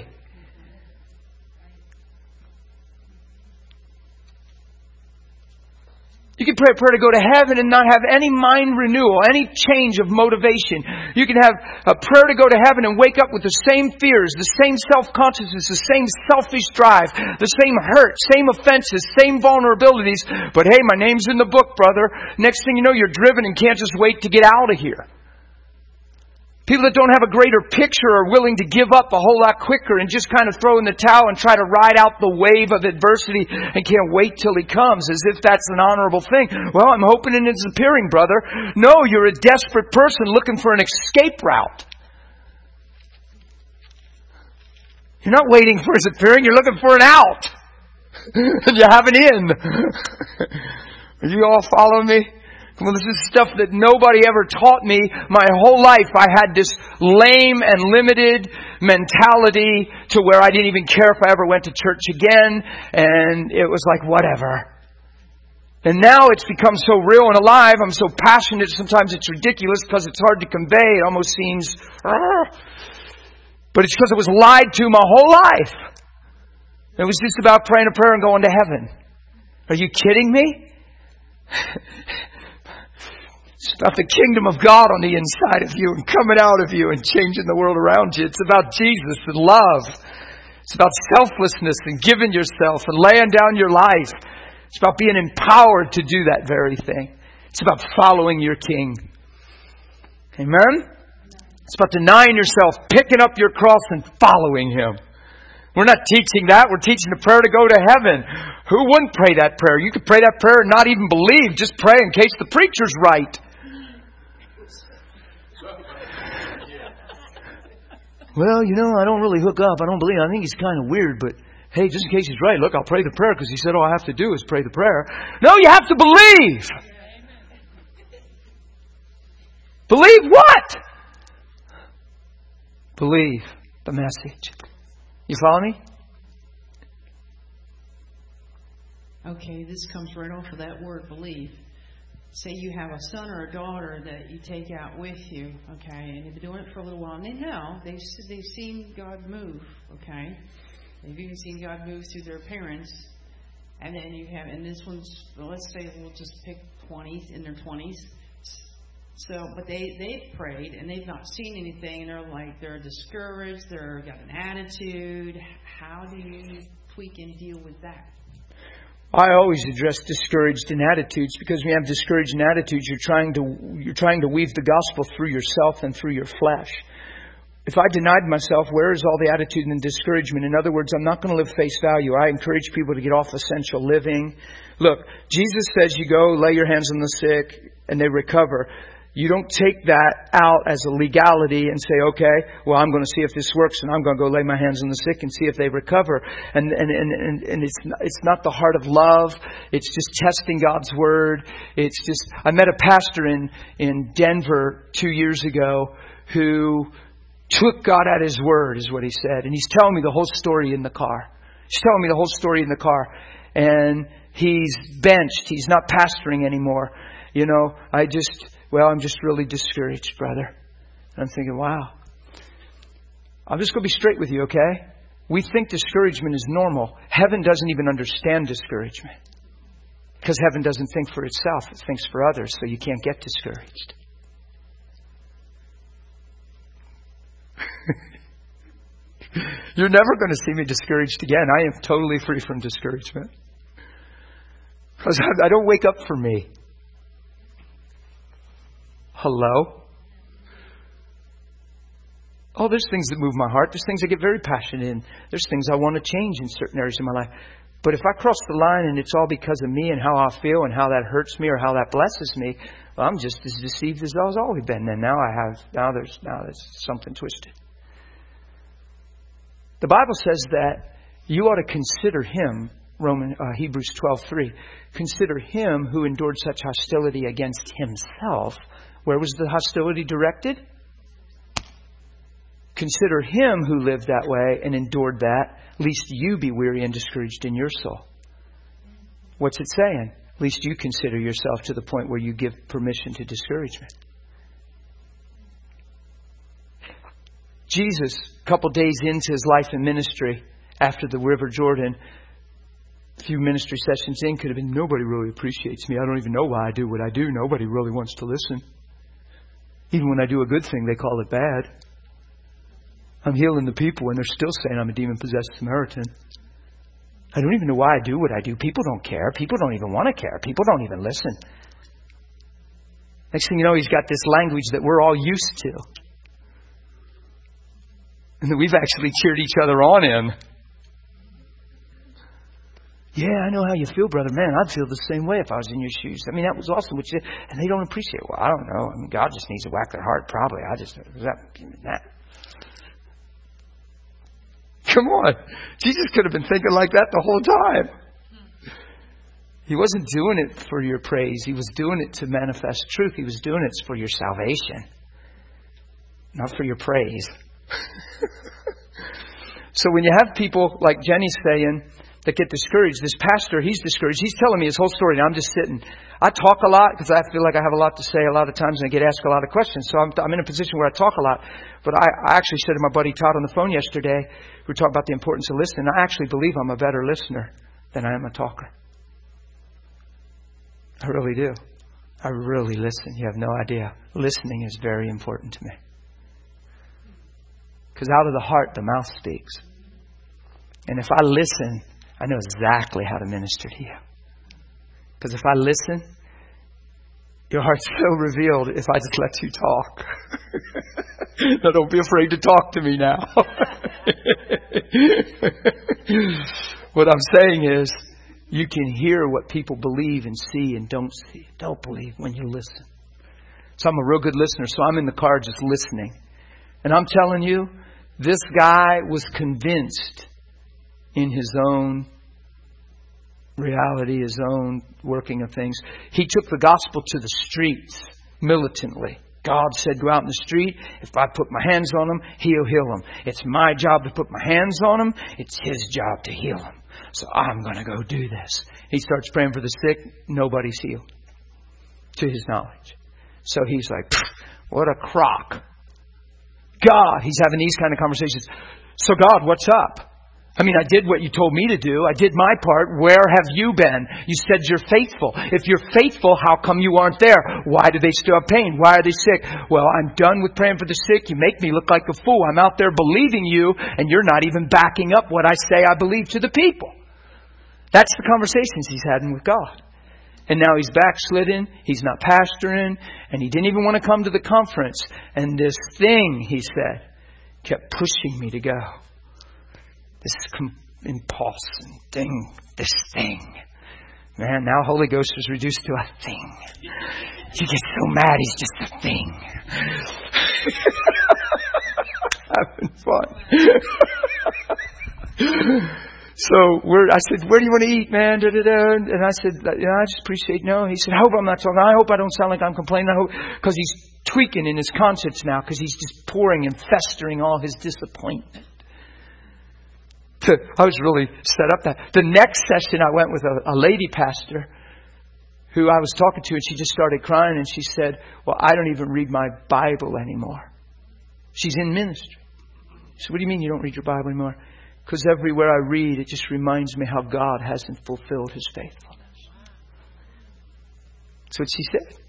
You can pray a prayer to go to heaven and not have any mind renewal, any change of motivation. You can have a prayer to go to heaven and wake up with the same fears, the same self-consciousness, the same selfish drive, the same hurt, same offenses, same vulnerabilities. But hey, my name's in the book, brother. Next thing you know, you're driven and can't just wait to get out of here. People that don't have a greater picture are willing to give up a whole lot quicker and just kind of throw in the towel and try to ride out the wave of adversity and can't wait till He comes as if that's an honorable thing. Well, I'm hoping in His appearing, brother. No, you're a desperate person looking for an escape route. You're not waiting for His appearing, you're looking for an out. And you have an in. Are you all following me? Well, this is stuff that nobody ever taught me. My whole life I had this lame and limited mentality to where I didn't even care if I ever went to church again. And it was like, whatever. And now it's become so real and alive. I'm so passionate. Sometimes it's ridiculous because it's hard to convey. It almost seems... Uh, but it's because it was lied to my whole life. It was just about praying a prayer and going to heaven. Are you kidding me? It's about the kingdom of God on the inside of you and coming out of you and changing the world around you. It's about Jesus and love. It's about selflessness and giving yourself and laying down your life. It's about being empowered to do that very thing. It's about following your King. Amen? It's about denying yourself, picking up your cross and following Him. We're not teaching that. We're teaching the prayer to go to heaven. Who wouldn't pray that prayer? You could pray that prayer and not even believe. Just pray in case the preacher's right. Well, you know, I don't really hook up. I don't believe. I think he's kind of weird, but hey, just in case he's right, look, I'll pray the prayer because he said all I have to do is pray the prayer. No, you have to believe. Believe what? Believe the message. You follow me? Okay, this comes right off of that word, believe. Say you have a son or a daughter that you take out with you, okay, and you've been doing it for a little while, and they know, they've, they've seen God move, okay? They've even seen God move through their parents, and then you have, and this one's, well, let's say we'll just pick twenties, in their twenties. So, but they, they've prayed, and they've not seen anything, and they're like, they're discouraged, they're got an attitude. How do you tweak and deal with that? I always address discouraged in attitudes, because when you have discouraged in attitudes, you're trying to you're trying to weave the gospel through yourself and through your flesh. If I denied myself, where is all the attitude and discouragement? In other words, I'm not going to live face value. I encourage people to get off essential living. Look, Jesus says you go lay your hands on the sick and they recover. You don't take that out as a legality and say, okay, well, I'm going to see if this works, and I'm going to go lay my hands on the sick and see if they recover. And and and and it's not, it's not the heart of love. It's just testing God's word. It's just, I met a pastor in in Denver two years ago who took God at His word, is what he said. And he's telling me the whole story in the car. He's telling me the whole story in the car. And he's benched. He's not pastoring anymore. You know, I just... Well, I'm just really discouraged, brother. And I'm thinking, wow. I'm just going to be straight with you, okay? We think discouragement is normal. Heaven doesn't even understand discouragement. Because heaven doesn't think for itself. It thinks for others, so you can't get discouraged. You're never going to see me discouraged again. I am totally free from discouragement. Because I don't wake up for me. Hello? Oh, there's things that move my heart. There's things I get very passionate in. There's things I want to change in certain areas of my life. But if I cross the line and it's all because of me and how I feel and how that hurts me or how that blesses me, well, I'm just as deceived as I've always been. And now I have, now there's, now there's something twisted. The Bible says that you ought to consider Him, Roman, uh, Hebrews twelve three, consider Him who endured such hostility against Himself. Where was the hostility directed? Consider Him who lived that way and endured that, lest you be weary and discouraged in your soul. What's it saying? Lest you consider yourself to the point where you give permission to discouragement. Jesus, a couple days into His life and ministry, after the River Jordan, a few ministry sessions in, could have been, nobody really appreciates me. I don't even know why I do what I do. Nobody really wants to listen. Even when I do a good thing, they call it bad. I'm healing the people and they're still saying I'm a demon-possessed Samaritan. I don't even know why I do what I do. People don't care. People don't even want to care. People don't even listen. Next thing you know, he's got this language that we're all used to. And that we've actually cheered each other on in. Yeah, I know how you feel, brother. Man, I'd feel the same way if I was in your shoes. I mean, that was awesome. Which, and they don't appreciate it. Well, I don't know. I mean, God just needs to whack their heart, probably. I just, that, that. Come on. Jesus could have been thinking like that the whole time. He wasn't doing it for your praise. He was doing it to manifest truth. He was doing it for your salvation, not for your praise. So when you have people like Jenny's saying, that get discouraged. This pastor, he's discouraged. He's telling me his whole story, and I'm just sitting. I talk a lot because I feel like I have a lot to say a lot of times, and I get asked a lot of questions. So I'm, I'm in a position where I talk a lot. But I, I actually said to my buddy Todd on the phone yesterday, we were talking about the importance of listening. I actually believe I'm a better listener than I am a talker. I really do. I really listen. You have no idea. Listening is very important to me. Because out of the heart, the mouth speaks. And if I listen, I know exactly how to minister to you. Because if I listen, Your heart's so revealed if I just let you talk. No, don't be afraid to talk to me now. What I'm saying is, you can hear what people believe and see and don't see, don't believe when you listen. So I'm a real good listener, so I'm in the car just listening. And I'm telling you, this guy was convinced in his own reality, his own working of things. He took the gospel to the streets militantly. God said, go out in the street. If I put my hands on him, He'll heal him. It's my job to put my hands on him. It's His job to heal him. So I'm going to go do this. He starts praying for the sick. Nobody's healed, to his knowledge. So he's like, what a crock. God, he's having these kind of conversations. So God, what's up? I mean, I did what you told me to do. I did my part. Where have you been? You said you're faithful. If you're faithful, how come you aren't there? Why do they still have pain? Why are they sick? Well, I'm done with praying for the sick. You make me look like a fool. I'm out there believing you, and you're not even backing up what I say I believe to the people. That's the conversations he's having with God. And now he's backslidden. He's not pastoring. And he didn't even want to come to the conference. And this thing, he said, kept pushing me to go. This impulse and thing, this thing. Man, now Holy Ghost was reduced to a thing. He gets so mad, he's just a thing. Having fun. So we're, I said, where do you want to eat, man? Da, da, da. And I said, yeah, I just appreciate no. He said, I hope I'm not talking. I hope I don't sound like I'm complaining. I hope, because he's tweaking in his conscience now, because he's just pouring and festering all his disappointment. I was really set up that. The next session I went with a, a lady pastor who I was talking to, and she just started crying, and she said, well, I don't even read my Bible anymore. She's in ministry. I said, what do you mean you don't read your Bible anymore? Because everywhere I read, it just reminds me how God hasn't fulfilled His faithfulness. That's what she said.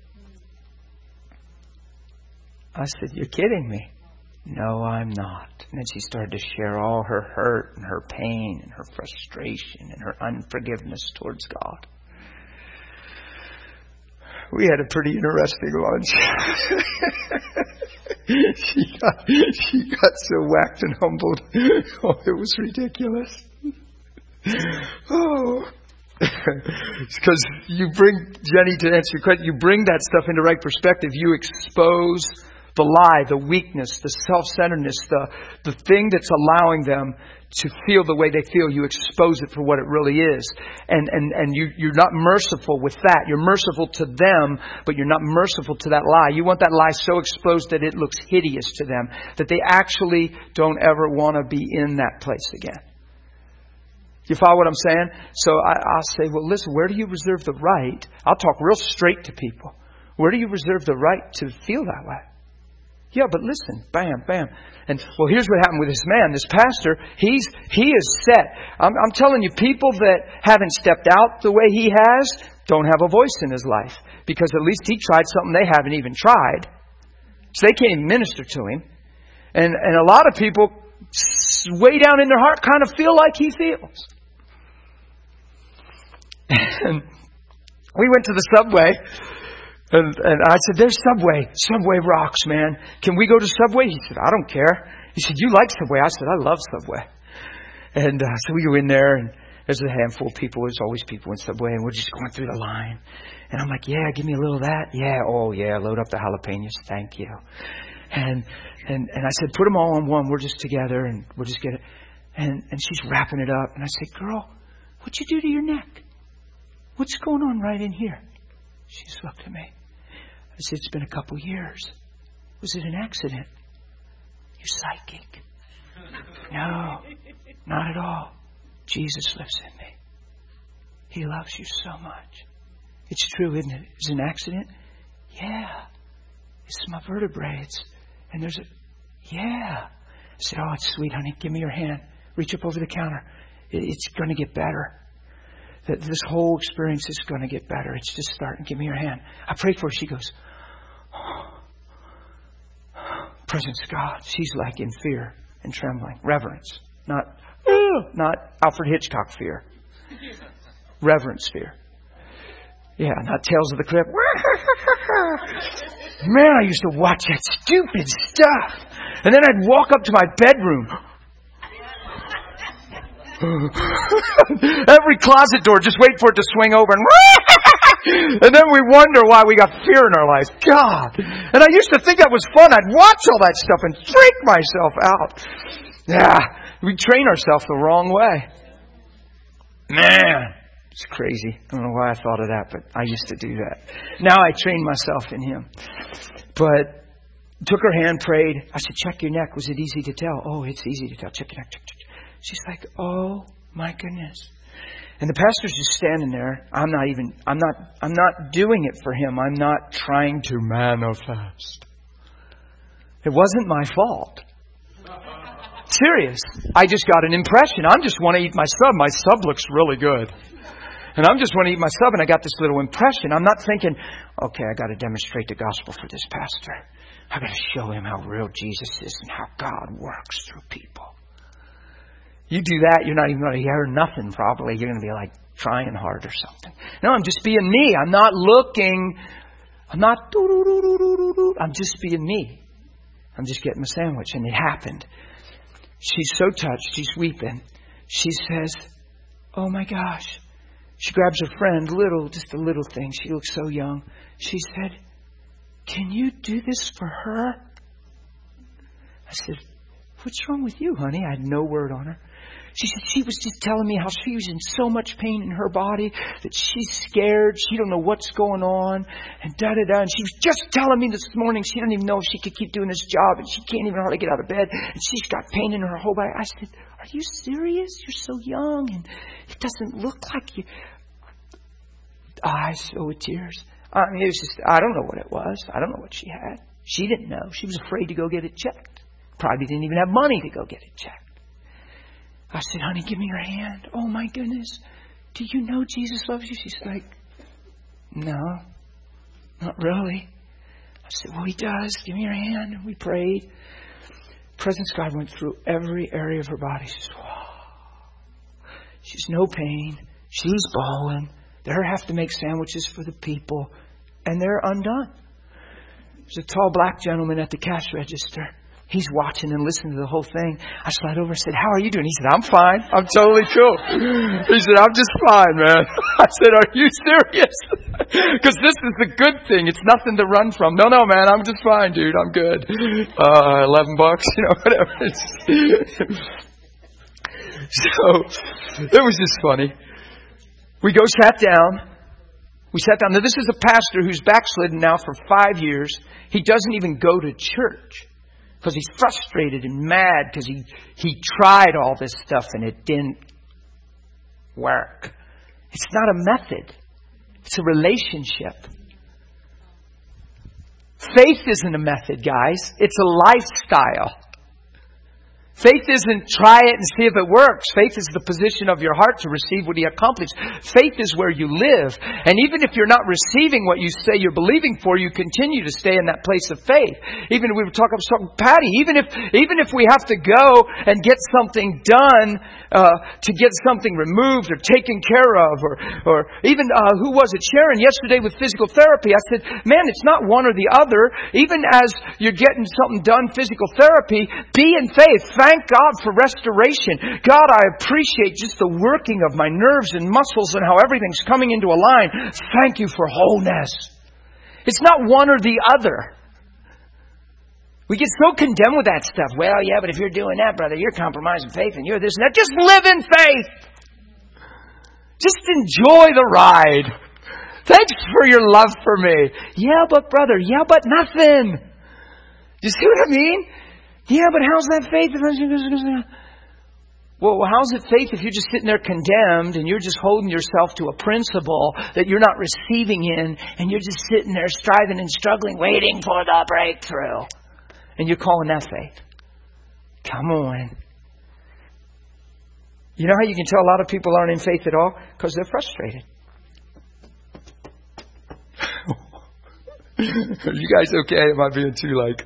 I said, you're kidding me. No, I'm not. And then she started to share all her hurt and her pain and her frustration and her unforgiveness towards God. We had a pretty interesting lunch. she got she got so whacked and humbled. Oh, it was ridiculous. Oh, because you bring, Jenny, to answer your question, you bring that stuff into right perspective. You expose the lie, the weakness, the self-centeredness, the, the thing that's allowing them to feel the way they feel. You expose it for what it really is. And, and, and you, you're not merciful with that. You're merciful to them, but you're not merciful to that lie. You want that lie so exposed that it looks hideous to them, that they actually don't ever want to be in that place again. You follow what I'm saying? So I, I'll say, well, listen, where do you reserve the right? I'll talk real straight to people. Where do you reserve the right to feel that way? Yeah, but listen, bam, bam. And well, here's what happened with this man, this pastor. He's he is set. I'm, I'm telling you, people that haven't stepped out the way he has don't have a voice in his life, because at least he tried something they haven't even tried. So they can't even minister to him. And and a lot of people, way down in their heart, kind of feel like he feels. And we went to the Subway. And, and I said, there's Subway. Subway rocks, man. Can we go to Subway? He said, I don't care. He said, you like Subway? I said, I love Subway. And uh, so we go in there, and there's a handful of people. There's always people in Subway, and we're just going through the line. And I'm like, yeah, give me a little of that. Yeah, oh yeah, load up the jalapenos. Thank you. And and and I said, put them all on one. We're just together, and we'll just get it. And and she's wrapping it up. And I said, girl, what'd you do to your neck? What's going on right in here? She just looked at me. I said, it's been a couple years. Was it an accident? You're psychic. No, not at all. Jesus lives in me. He loves you so much. It's true, isn't it? Is it an accident? Yeah. It's my vertebrae. It's, and there's a, yeah. I said, oh, it's sweet, honey. Give me your hand. Reach up over the counter. It, it's going to get better. That this whole experience is going to get better. It's just starting. Give me your hand. I prayed for her. She goes, oh, presence of God. She's like in fear and trembling. Reverence. Not, oh, not Alfred Hitchcock fear. Reverence fear. Yeah, not Tales of the Crypt. Man, I used to watch that stupid stuff. And then I'd walk up to my bedroom. Every closet door, just wait for it to swing over. And, and then we wonder why we got fear in our lives. God. And I used to think that was fun. I'd watch all that stuff and freak myself out. Yeah, we train ourselves the wrong way. Man. It's crazy. I don't know why I thought of that, but I used to do that. Now I train myself in Him. But took her hand, prayed. I said, check your neck. Was it easy to tell? Oh, it's easy to tell. Check your neck. Check, check, check. She's like, oh my goodness. And the pastor's just standing there. I'm not even, I'm not, I'm not doing it for him. I'm not trying to manifest. It wasn't my fault. Serious. I just got an impression. I just want to eat my sub. My sub looks really good. And I'm just want to eat my sub, and I got this little impression. I'm not thinking, okay, I got to demonstrate the gospel for this pastor. I got to show him how real Jesus is and how God works through people. You do that, you're not even going to hear nothing probably. You're going to be like trying hard or something. No, I'm just being me. I'm not looking. I'm not. I'm just being me. I'm just getting a sandwich. And it happened. She's so touched. She's weeping. She says, oh my gosh. She grabs her friend, little, just a little thing. She looks so young. She said, can you do this for her? I said, what's wrong with you, honey? I had no word on her. She said she was just telling me how she was in so much pain in her body that she's scared. She don't know what's going on. And da-da-da. And she was just telling me this morning she doesn't even know if she could keep doing this job. And she can't even hardly get out of bed. And she's got pain in her whole body. I said, are you serious? You're so young. And it doesn't look like you. Eyes filled with tears. I mean, it was just, I don't know what it was. I don't know what she had. She didn't know. She was afraid to go get it checked. Probably didn't even have money to go get it checked. I said, honey, give me your hand. Oh, my goodness. Do you know Jesus loves you? She's like, no, not really. I said, well, He does. Give me your hand. And we prayed. Presence of God went through every area of her body. She says, wow. She's no pain. She's bawling. They have to make sandwiches for the people. And they're undone. There's a tall black gentleman at the cash register. He's watching and listening to the whole thing. I slid over and said, how are you doing? He said, I'm fine. I'm totally cool. He said, I'm just fine, man. I said, are you serious? Because this is the good thing. It's nothing to run from. No, no, man. I'm just fine, dude. I'm good. Uh, eleven bucks, you know, whatever. So, it was just funny. We go sat down. We sat down. Now, this is a pastor who's backslidden now for five years. He doesn't even go to church. Because he's frustrated and mad because he, he tried all this stuff and it didn't work. It's not a method. It's a relationship. Faith isn't a method, guys. It's a lifestyle. Faith isn't try it and see if it works. Faith is the position of your heart to receive what He accomplished. Faith is where you live. And even if you're not receiving what you say you're believing for, you continue to stay in that place of faith. Even if we were talking about Patty, even if even if we have to go and get something done uh, to get something removed or taken care of, or or even uh, who was it, Sharon, yesterday with physical therapy, I said, man, it's not one or the other. Even as you're getting something done, physical therapy, be in faith. Thank God for restoration. God, I appreciate just the working of my nerves and muscles and how everything's coming into a line. Thank you for wholeness. It's not one or the other. We get so condemned with that stuff. Well, yeah, but if you're doing that, brother, you're compromising faith and you're this and that. Just live in faith. Just enjoy the ride. Thanks for your love for me. Yeah, but brother, yeah, but nothing. You see what I mean? Yeah, but how's that faith? Well, how's it faith if you're just sitting there condemned and you're just holding yourself to a principle that you're not receiving in, and you're just sitting there striving and struggling, waiting for the breakthrough. And you're calling that faith. Come on. You know how you can tell a lot of people aren't in faith at all? Because they're frustrated. Are you guys okay? Am I being too like...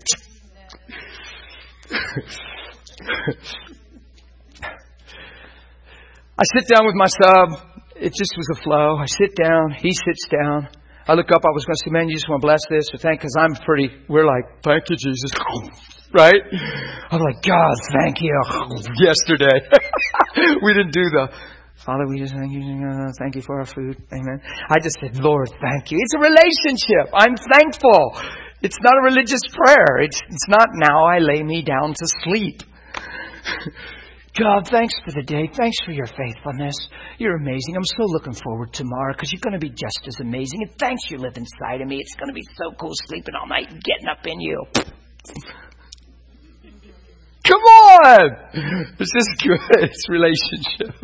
I sit down with my sub. it just was a flow. I sit down. He sits down. I look up. I was going to say, man, you just want to bless this or thank, because I'm pretty, we're like, thank you, Jesus. Right? I'm like, God, thank you. Yesterday. We didn't do the, Father, we just thank you, uh, thank you for our food. Amen. I just said, Lord, thank you. It's a relationship. I'm thankful. It's not a religious prayer. It's, it's not now I lay me down to sleep. God, thanks for the day. Thanks for your faithfulness. You're amazing. I'm so looking forward to tomorrow because you're going to be just as amazing. And thanks you live inside of me. It's going to be so cool sleeping all night and getting up in you. Come on! This is good. It's relationship.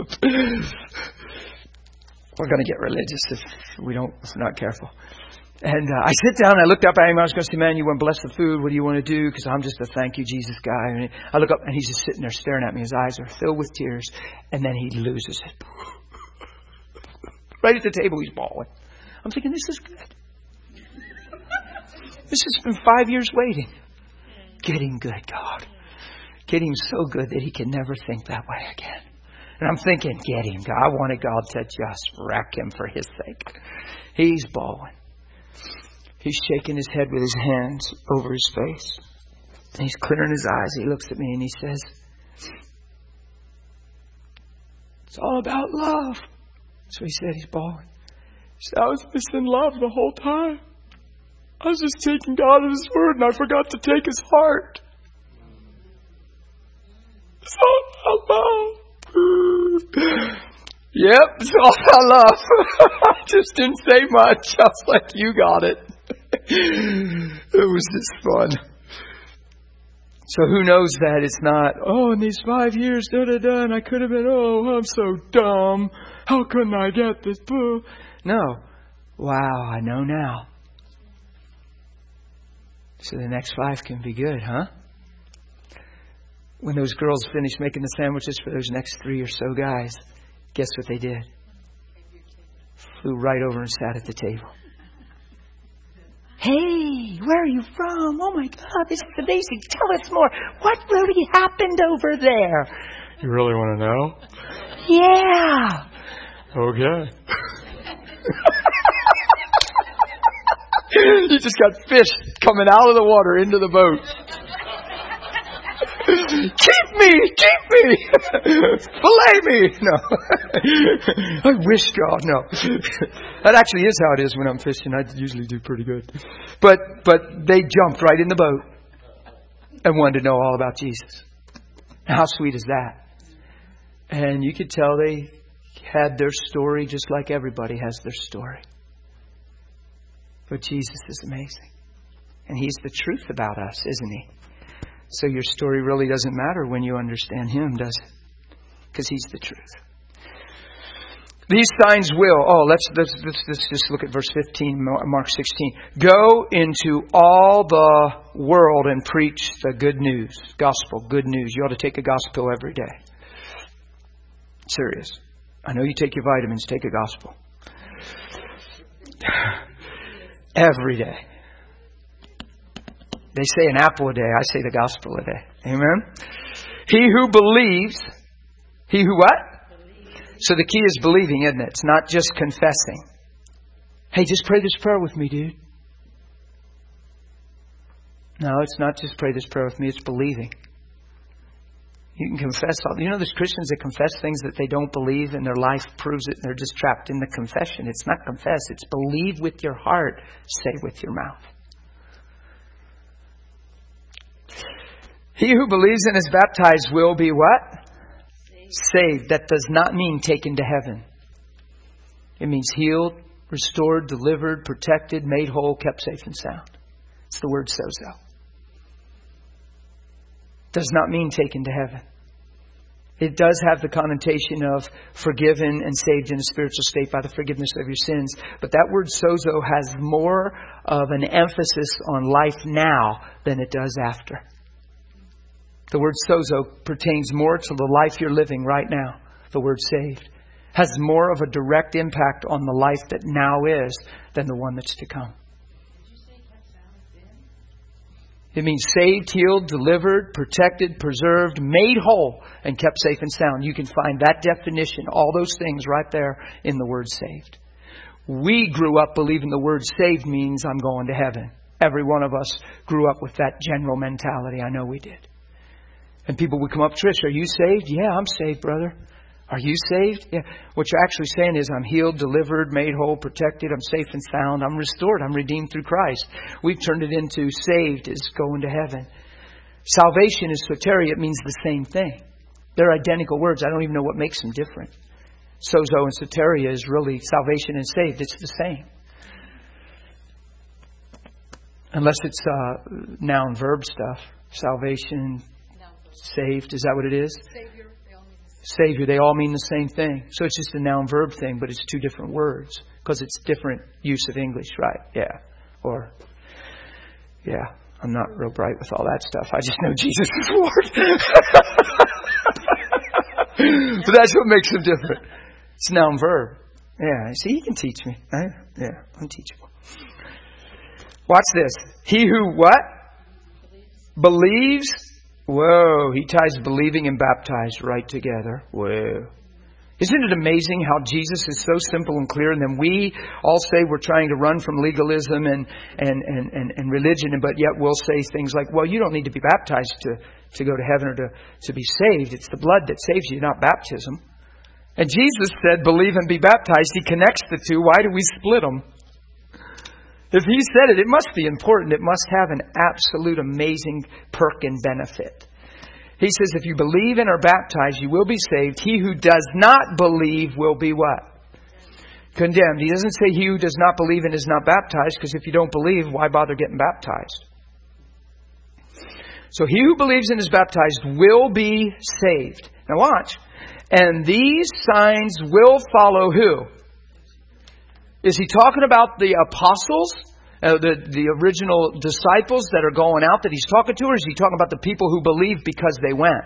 We're going to get religious if we don't, if we're not careful. And uh, I sit down, I looked up at him, I was going to say, man, you want to bless the food? What do you want to do? Because I'm just a thank you, Jesus guy. And I look up and he's just sitting there staring at me. His eyes are filled with tears. And then he loses it. Right at the table, he's bawling. I'm thinking, this is good. This has been five years waiting. Getting good, God. Getting so good that he can never think that way again. And I'm thinking, get him, God. I wanted God to just wreck him for his sake. He's bawling. He's shaking his head with his hands over his face. And he's clearing his eyes. He looks at me and he says, it's all about love. So he said, he's bawling. He said, I was missing love the whole time. I was just taking God at His word and I forgot to take His heart. It's all about love. Yep, it's all about love. I just didn't say much. I was like, you got it. It was just fun. So who knows that it's not, oh, in these five years, da da da, and I could have been, oh, I'm so dumb. How couldn't I get this? No. Wow, I know now. So the next five can be good, huh? When those girls finished making the sandwiches for those next three or so guys, guess what they did? Flew right over and sat at the table. Hey, where are you from? Oh my God, this is amazing. Tell us more. What really happened over there? You really want to know? Yeah. Okay. You just got fish coming out of the water into the boat. Keep me, keep me, fillet me. No, I wish God, no. That actually is how it is when I'm fishing. I usually do pretty good. But but they jumped right in the boat and wanted to know all about Jesus. How sweet is that? And you could tell they had their story just like everybody has their story. But Jesus is amazing. And He's the truth about us, isn't He? So your story really doesn't matter when you understand Him, does it? Because He's the truth. These signs will. Oh, let's, let's, let's, let's just look at verse fifteen, Mark sixteen. Go into all the world and preach the good news. Gospel, good news. You ought to take a gospel every day. Serious. I know you take your vitamins, take a gospel. Every day. They say an apple a day. I say the gospel a day. Amen? He who believes. He who what? So the key is believing, isn't it? It's not just confessing. Hey, just pray this prayer with me, dude. No, it's not just pray this prayer with me. It's believing. You can confess all. You know, there's Christians that confess things that they don't believe and their life proves it. And they're just trapped in the confession. It's not confess. It's believe with your heart. Say with your mouth. He who believes and is baptized will be what? Saved. Saved. That does not mean taken to heaven. It means healed, restored, delivered, protected, made whole, kept safe and sound. It's the word sozo. Does not mean taken to heaven. It does have the connotation of forgiven and saved in a spiritual state by the forgiveness of your sins. But that word sozo has more of an emphasis on life now than it does after. The word sozo pertains more to the life you're living right now. The word saved has more of a direct impact on the life that now is than the one that's to come. Did you say kept sound then? It means saved, healed, delivered, protected, preserved, made whole, and kept safe and sound. You can find that definition, all those things right there in the word saved. We grew up believing the word saved means I'm going to heaven. Every one of us grew up with that general mentality. I know we did. And people would come up, Trish, are you saved? Yeah, I'm saved, brother. Are you saved? Yeah. What you're actually saying is I'm healed, delivered, made whole, protected. I'm safe and sound. I'm restored. I'm redeemed through Christ. We've turned it into saved is going to heaven. Salvation is soteria. It means the same thing. They're identical words. I don't even know what makes them different. Sozo and soteria is really salvation and saved. It's the same. Unless it's uh, noun verb stuff. Salvation, saved. Is that what it is? Savior, they all mean the same. Savior, they all mean the same thing. So it's just a noun verb thing, but it's two different words because it's different use of English, right? Yeah. Or, yeah, I'm not real bright with all that stuff. I just know Jesus is Lord. So that's what makes them different. It's noun verb. Yeah, see, he can teach me. Right? Yeah, I'm teachable. Watch this. He who what? Believes. Whoa, he ties believing and baptized right together. Whoa. Isn't it amazing how Jesus is so simple and clear, and then we all say we're trying to run from legalism and, and, and, and, and religion, but yet we'll say things like, well, you don't need to be baptized to, to go to heaven or to, to be saved. It's the blood that saves you, not baptism. And Jesus said, believe and be baptized. He connects the two. Why do we split them? If he said it, it must be important. It must have an absolute amazing perk and benefit. He says, if you believe and are baptized, you will be saved. He who does not believe will be what? Condemned. He doesn't say he who does not believe and is not baptized, because if you don't believe, why bother getting baptized? So he who believes and is baptized will be saved. Now watch. And these signs will follow who? Is he talking about the apostles, uh, the, the original disciples that are going out that he's talking to, or is he talking about the people who believed because they went?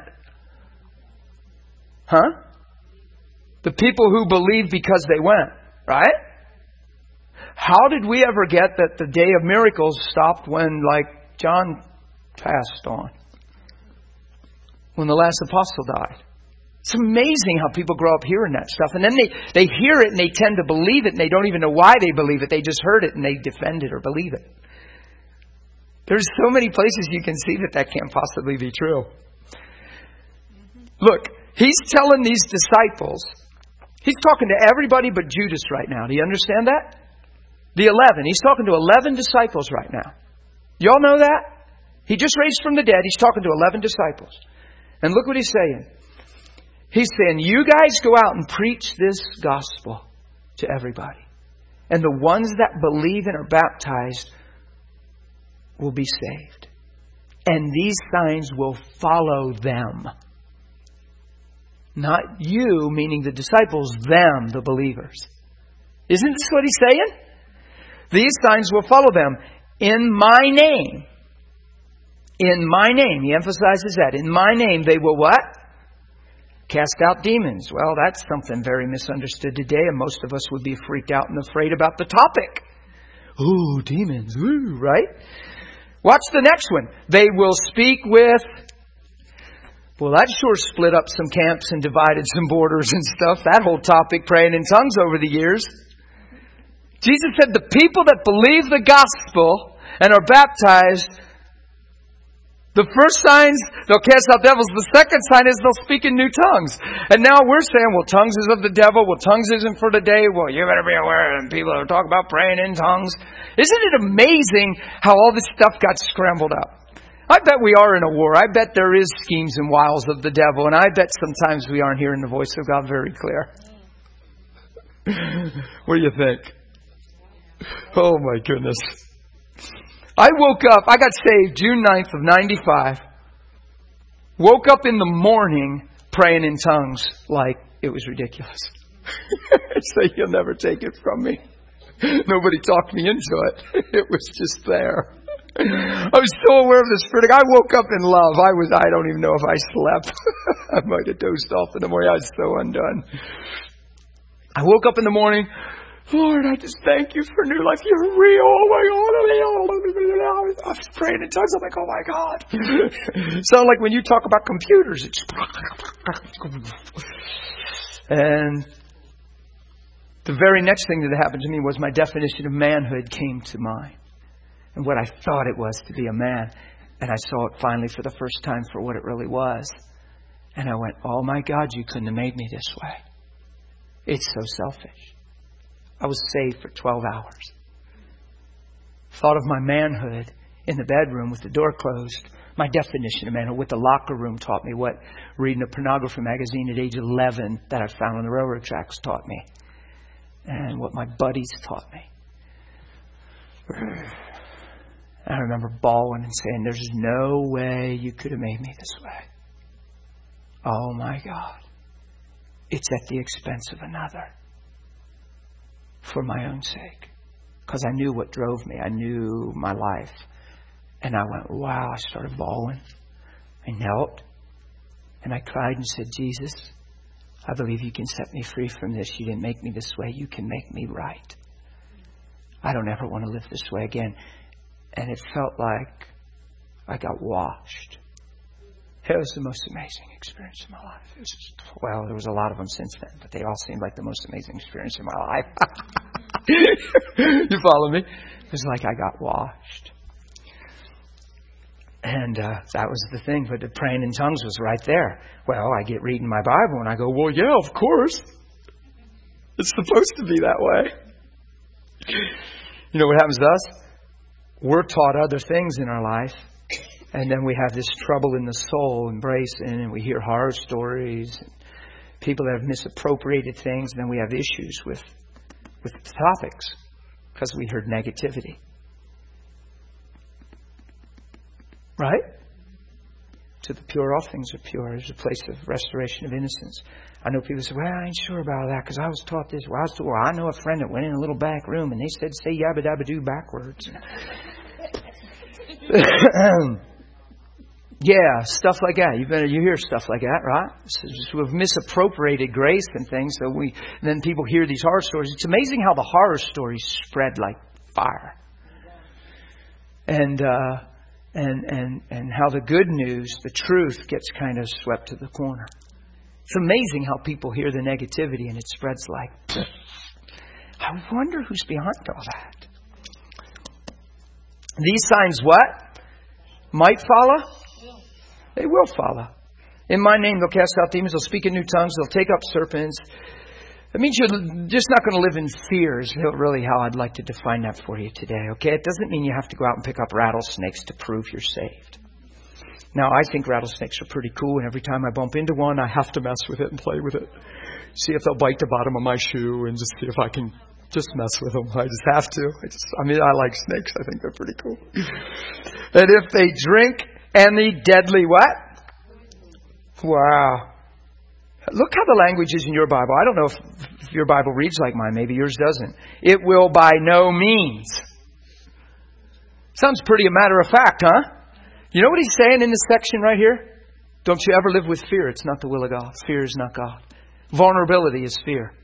Huh? The people who believed because they went, right? How did we ever get that the day of miracles stopped when, like, John passed on? When the last apostle died. It's amazing how people grow up hearing that stuff. And then they, they hear it and they tend to believe it and they don't even know why they believe it. They just heard it and they defend it or believe it. There's so many places you can see that that can't possibly be true. Look, he's telling these disciples, he's talking to everybody but Judas right now. Do you understand that? The eleven. He's talking to eleven disciples right now. Y'all know that? He just raised from the dead. He's talking to eleven disciples. And look what he's saying. He's saying, you guys go out and preach this gospel to everybody. And the ones that believe and are baptized will be saved. And these signs will follow them. Not you, meaning the disciples, them, the believers. Isn't this what he's saying? These signs will follow them in my name. In my name. He emphasizes that. In my name they will what? Cast out demons. Well, that's something very misunderstood today, and most of us would be freaked out and afraid about the topic. Ooh, demons. Ooh, right? Watch the next one. They will speak with... Well, that sure split up some camps and divided some borders and stuff. That whole topic, praying in tongues over the years. Jesus said the people that believe the gospel and are baptized... The first signs, they'll cast out devils. The second sign is they'll speak in new tongues. And now we're saying, well, tongues is of the devil. Well, tongues isn't for today. Well, you better be aware. And people are talking about praying in tongues. Isn't it amazing how all this stuff got scrambled up? I bet we are in a war. I bet there is schemes and wiles of the devil. And I bet sometimes we aren't hearing the voice of God very clear. What do you think? Oh, my goodness. I woke up, I got saved June ninth of ninety-five. Woke up in the morning praying in tongues like it was ridiculous. So you'll never take it from me. Nobody talked me into it. It was just there. I was so aware of the Spirit. I woke up in love. I was, I don't even know if I slept. I might have dozed off in the morning. I was so undone. I woke up in the morning, Lord, I just thank you for new life. You're real. Oh my God. I was praying in tongues. I'm like, oh my God. Sound like when you talk about computers. It's and the very next thing that happened to me was my definition of manhood came to mind. And what I thought it was to be a man. And I saw it finally for the first time for what it really was. And I went, oh my God, you couldn't have made me this way. It's so selfish. I was saved for twelve hours. Thought of my manhood in the bedroom with the door closed. My definition of manhood, what the locker room taught me, what reading a pornography magazine at age eleven that I found on the railroad tracks taught me. And what my buddies taught me. I remember bawling and saying, there's no way you could have made me this way. Oh my God. It's at the expense of another. For my own sake. Because I knew what drove me. I knew my life. And I went, wow. I started bawling. I knelt. And I cried and said, Jesus, I believe you can set me free from this. You didn't make me this way. You can make me right. I don't ever want to live this way again. And it felt like I got washed. It was the most amazing experience of my life. It was just, well, there was a lot of them since then, but they all seemed like the most amazing experience of my life. You follow me? It was like I got washed. And uh, that was the thing. But the praying in tongues was right there. Well, I get reading my Bible and I go, well, yeah, of course. It's supposed to be that way. You know what happens to us? We're taught other things in our life. And then we have this trouble in the soul embracing, and we hear horror stories, and people that have misappropriated things, and then we have issues with with topics because we heard negativity. Right? To the pure, all things are pure. There's a place of restoration of innocence. I know people say, well, I ain't sure about that because I was taught this. Well, I, was taught, well, I know a friend that went in a little back room and they said, say yabba dabba doo backwards. Yeah, stuff like that. You better you hear stuff like that, right? So we've misappropriated grace and things. So we then people hear these horror stories. It's amazing how the horror stories spread like fire, and uh, and and and how the good news, the truth, gets kind of swept to the corner. It's amazing how people hear the negativity and it spreads like. I wonder who's behind all that. These signs, what might follow? They will follow. In my name, they'll cast out demons. They'll speak in new tongues. They'll take up serpents. It means you're just not going to live in fear is really how I'd like to define that for you today. Okay? It doesn't mean you have to go out and pick up rattlesnakes to prove you're saved. Now, I think rattlesnakes are pretty cool. And every time I bump into one, I have to mess with it and play with it. See if they'll bite the bottom of my shoe and just see if I can just mess with them. I just have to. I just, I mean, I like snakes. I think they're pretty cool. And if they drink any deadly what? Wow. Look how the language is in your Bible. I don't know if, if your Bible reads like mine. Maybe yours doesn't. It will by no means. Sounds pretty a matter of fact, huh? You know what he's saying in this section right here? Don't you ever live with fear. It's not the will of God. Fear is not God. Vulnerability is fear.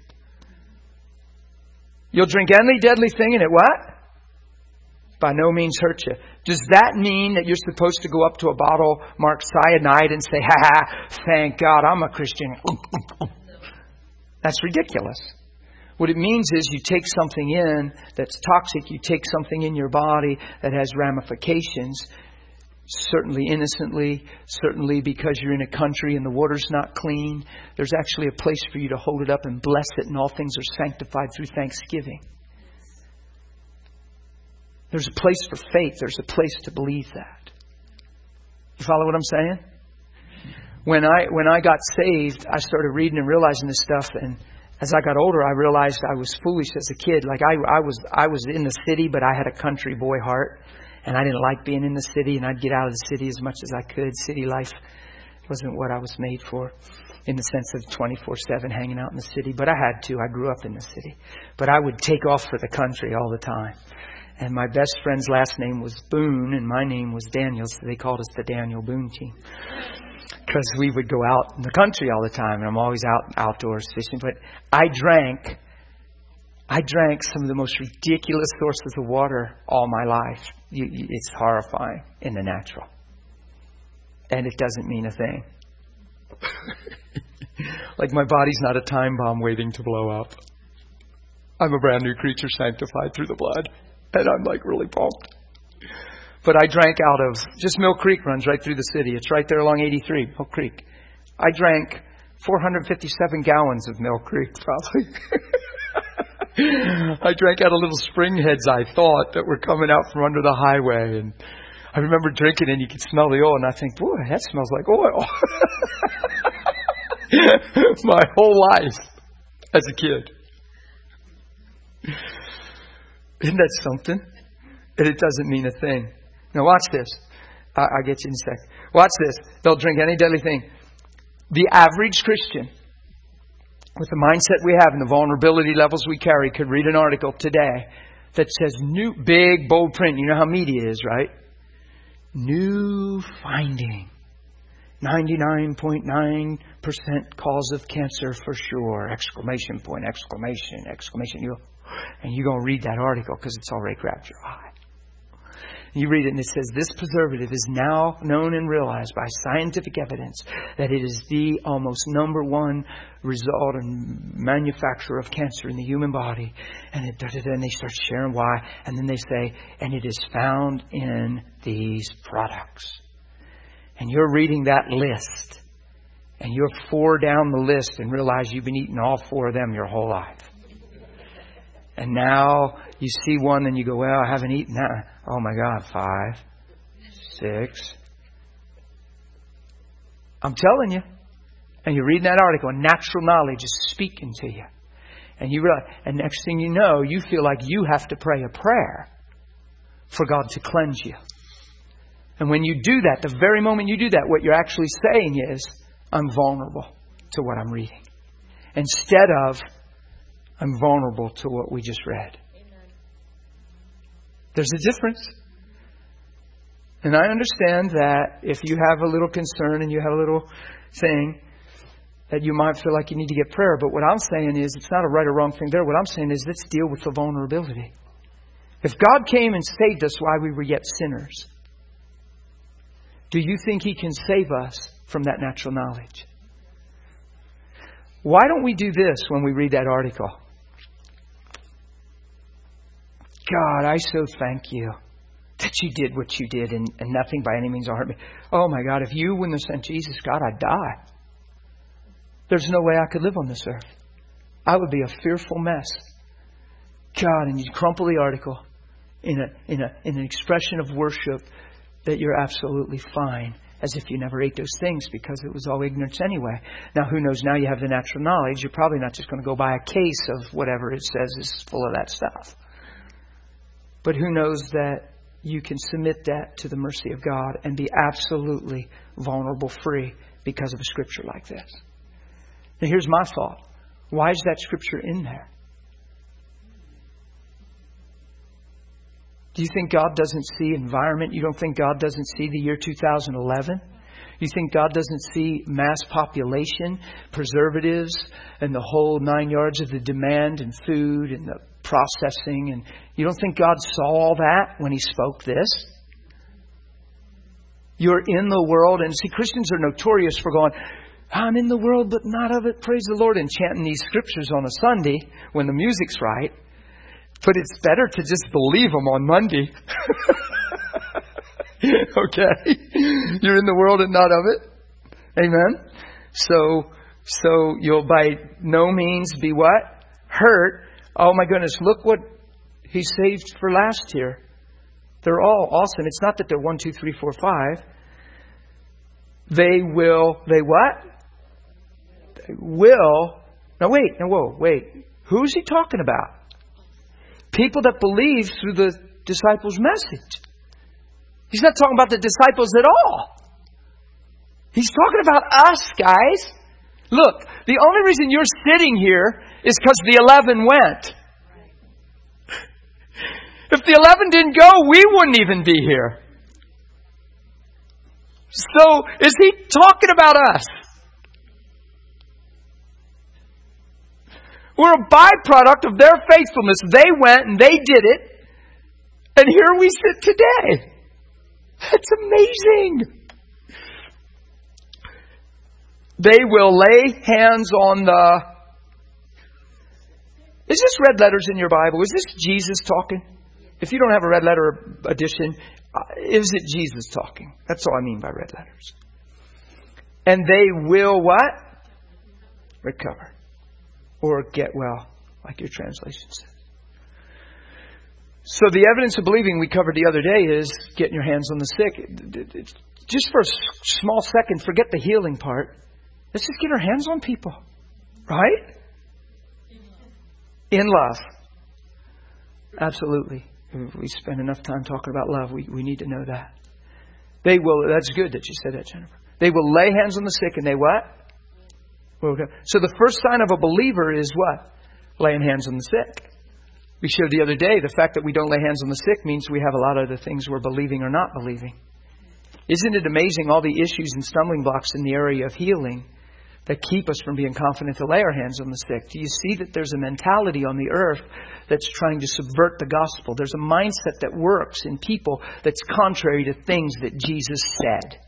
You'll drink any deadly thing and it what? By no means hurt you. Does that mean that you're supposed to go up to a bottle marked cyanide and say, ha ha, thank God I'm a Christian? That's ridiculous. What it means is you take something in that's toxic. You take something in your body that has ramifications. Certainly innocently. Certainly because you're in a country and the water's not clean. There's actually a place for you to hold it up and bless it. And all things are sanctified through thanksgiving. There's a place for faith. There's a place to believe that. You follow what I'm saying? When I when I got saved, I started reading and realizing this stuff. And as I got older, I realized I was foolish as a kid. Like I, I was I was in the city, but I had a country boy heart. And I didn't like being in the city. And I'd get out of the city as much as I could. City life wasn't what I was made for. In the sense of twenty-four seven hanging out in the city. But I had to. I grew up in the city. But I would take off for the country all the time. And my best friend's last name was Boone, and my name was Daniel, so they called us the Daniel Boone team. Because we would go out in the country all the time, and I'm always out outdoors fishing. But I drank I drank some of the most ridiculous sources of water all my life. You, you, it's horrifying in the natural. And it doesn't mean a thing. Like my body's not a time bomb waiting to blow up. I'm a brand new creature sanctified through the blood. And I'm like really pumped. But I drank out of, just Mill Creek runs right through the city. It's right there along eighty-three, Mill Creek. I drank four hundred fifty-seven gallons of Mill Creek probably. I drank out of little spring heads, I thought, that were coming out from under the highway. And I remember drinking and you could smell the oil. And I think, boy, that smells like oil. My whole life as a kid. Isn't that something? And it doesn't mean a thing. Now watch this. I, I'll get you in a sec. Watch this. They'll drink any deadly thing. The average Christian, with the mindset we have and the vulnerability levels we carry, could read an article today that says new, big, bold print. You know how media is, right? New finding. ninety-nine point nine percent cause of cancer for sure. Exclamation point, exclamation, exclamation. You, and you're going to read that article because it's already grabbed your eye. You read it and it says, this preservative is now known and realized by scientific evidence that it is the almost number one result and manufacturer of cancer in the human body. And, it, and they start sharing why. And then they say, and it is found in these products. And you're reading that list. And you're four down the list and realize you've been eating all four of them your whole life. And now you see one and you go, well, I haven't eaten that. Oh my God, five, six. I'm telling you. And you're reading that article and natural knowledge is speaking to you. And you realize, and next thing you know, you feel like you have to pray a prayer for God to cleanse you. And when you do that, the very moment you do that, what you're actually saying is, I'm vulnerable to what I'm reading. Instead of, I'm vulnerable to what we just read. Amen. There's a difference. And I understand that if you have a little concern and you have a little thing, that you might feel like you need to get prayer. But what I'm saying is, it's not a right or wrong thing there. What I'm saying is, let's deal with the vulnerability. If God came and saved us while we were yet sinners, do you think He can save us from that natural knowledge? Why don't we do this when we read that article? God, I so thank you that you did what you did and, and nothing by any means will hurt me. Oh my God, if you wouldn't have sent Jesus, God, I'd die. There's no way I could live on this earth. I would be a fearful mess. God, and you crumple the article in a in a in an expression of worship that you're absolutely fine, as if you never ate those things because it was all ignorance anyway. Now, who knows? Now you have the natural knowledge. You're probably not just going to go buy a case of whatever it says is full of that stuff. But who knows that you can submit that to the mercy of God and be absolutely vulnerable free because of a scripture like this. Now, here's my thought. Why is that scripture in there? Do you think God doesn't see environment? You don't think God doesn't see the year two thousand eleven? You think God doesn't see mass population, preservatives, and the whole nine yards of the demand and food and the processing? And you don't think God saw all that when He spoke this? You're in the world. And see, Christians are notorious for going, I'm in the world, but not of it. Praise the Lord. And chanting these scriptures on a Sunday when the music's right. But it's better to just believe them on Monday. Okay? You're in the world and not of it. Amen? So, so you'll by no means be what? Hurt. Oh my goodness, look what He saved for last year. They're all awesome. It's not that they're one, two, three, four, five. They will, they what? They will. Now wait, now whoa, wait. Who's He talking about? People that believe through the disciples' message. He's not talking about the disciples at all. He's talking about us, guys. Look, the only reason you're sitting here is because the eleven went. If the eleven didn't go, we wouldn't even be here. So, is He talking about us? We're a byproduct of their faithfulness. They went and they did it. And here we sit today. That's amazing. They will lay hands on the... Is this red letters in your Bible? Is this Jesus talking? If you don't have a red letter edition, is it Jesus talking? That's all I mean by red letters. And they will what? Recover. Or get well, like your translation says. So the evidence of believing we covered the other day is getting your hands on the sick. Just for a small second, forget the healing part. Let's just get our hands on people. Right? In love. Absolutely. We spend enough time talking about love. We, we need to know that. They will, that's good that you said that, Jennifer. They will lay hands on the sick and they what? So the first sign of a believer is what? Laying hands on the sick. We showed the other day the fact that we don't lay hands on the sick means we have a lot of the things we're believing or not believing. Isn't it amazing all the issues and stumbling blocks in the area of healing that keep us from being confident to lay our hands on the sick? Do you see that there's a mentality on the earth that's trying to subvert the gospel? There's a mindset that works in people that's contrary to things that Jesus said.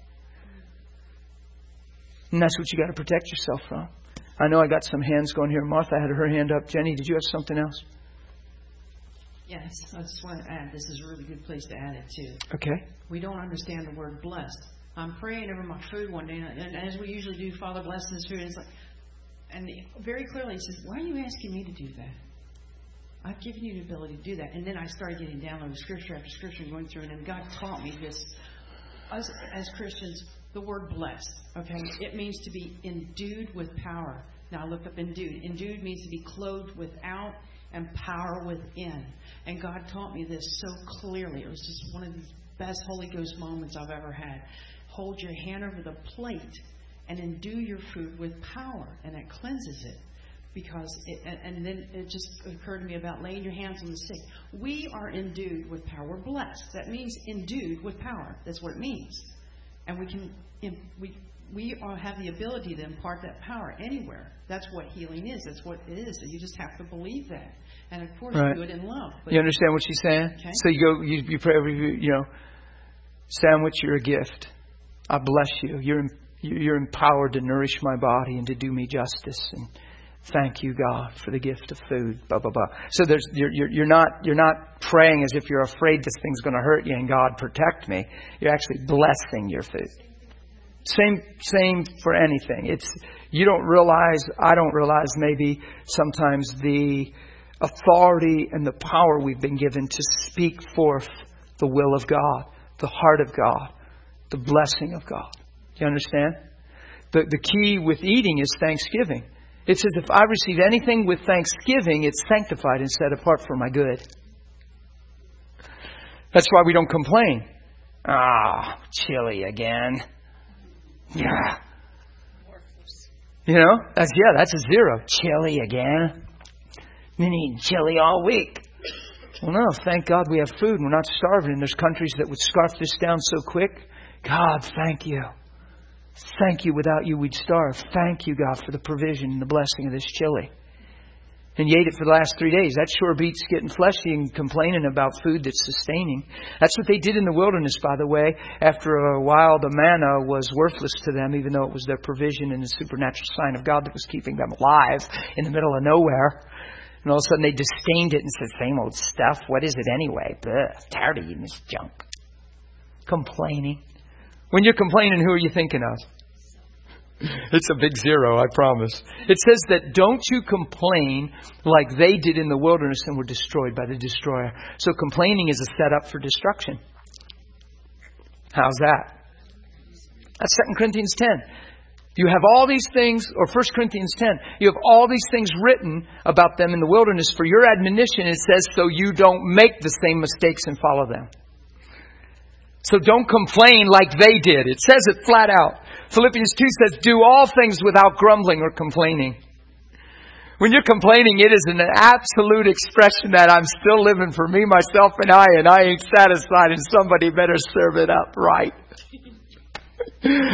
And that's what you got to protect yourself from. I know I got some hands going here. Martha had her hand up. Jenny, did you have something else? Yes, I just want to add, this is a really good place to add it too. Okay. We don't understand the word blessed. I'm praying over my food one day, and as we usually do, Father bless this food. And, it's like, and very clearly He says, why are you asking me to do that? I've given you the ability to do that. And then I started getting downloaded scripture after scripture and going through, and then God taught me this. Us as Christians, the word blessed, okay? It means to be endued with power. Now I looked up endued. Endued means to be clothed without and power within. And God taught me this so clearly. It was just one of the best Holy Ghost moments I've ever had. Hold your hand over the plate and endue your food with power, and it cleanses it. Because it, and then it just occurred to me about laying your hands on the sick. We are endued with power. We're blessed. That means endued with power. That's what it means. And we can we we all have the ability to impart that power anywhere. That's what healing is. That's what it is. So you just have to believe that. And of course, right. do it in love. But you understand what she's saying? Okay. So you go, you, you pray over, you know, Sandwich, you're a gift. I bless you. You're you're empowered to nourish my body and to do me justice. And thank you, God, for the gift of food. Blah blah blah. So there's you're you're, you're not you're not praying as if you're afraid this thing's going to hurt you and God protect me. You're actually blessing your food. Same same for anything. It's you don't realize. I don't realize maybe sometimes the authority and the power we've been given to speak forth the will of God, the heart of God, the blessing of God. Do you understand? The the key with eating is thanksgiving. It says, if I receive anything with thanksgiving, it's sanctified and set apart for my good. That's why we don't complain. Ah, chili again. Yeah. You know, that's yeah, that's a zero. Chili again. Been eating chili all week. Well, no, thank God we have food and we're not starving. And there's countries that would scarf this down so quick. God, thank you. Thank you. Without you, we'd starve. Thank you, God, for the provision and the blessing of this chili. And you ate it for the last three days. That sure beats getting fleshy and complaining about food that's sustaining. That's what they did in the wilderness, by the way. After a while, the manna was worthless to them, even though it was their provision and the supernatural sign of God that was keeping them alive in the middle of nowhere. And all of a sudden they disdained it and said, same old stuff. What is it anyway? Ugh, tired of eating this junk. Complaining. When you're complaining, who are you thinking of? It's a big zero, I promise. It says that don't you complain like they did in the wilderness and were destroyed by the destroyer. So complaining is a setup for destruction. How's that? That's Second Corinthians ten. You have all these things, or First Corinthians ten, you have all these things written about them in the wilderness for your admonition. It says so you don't make the same mistakes and follow them. So don't complain like they did. It says it flat out. Philippians two says, do all things without grumbling or complaining. When you're complaining, it is an absolute expression that I'm still living for me, myself, and I, and I ain't satisfied, and somebody better serve it up right.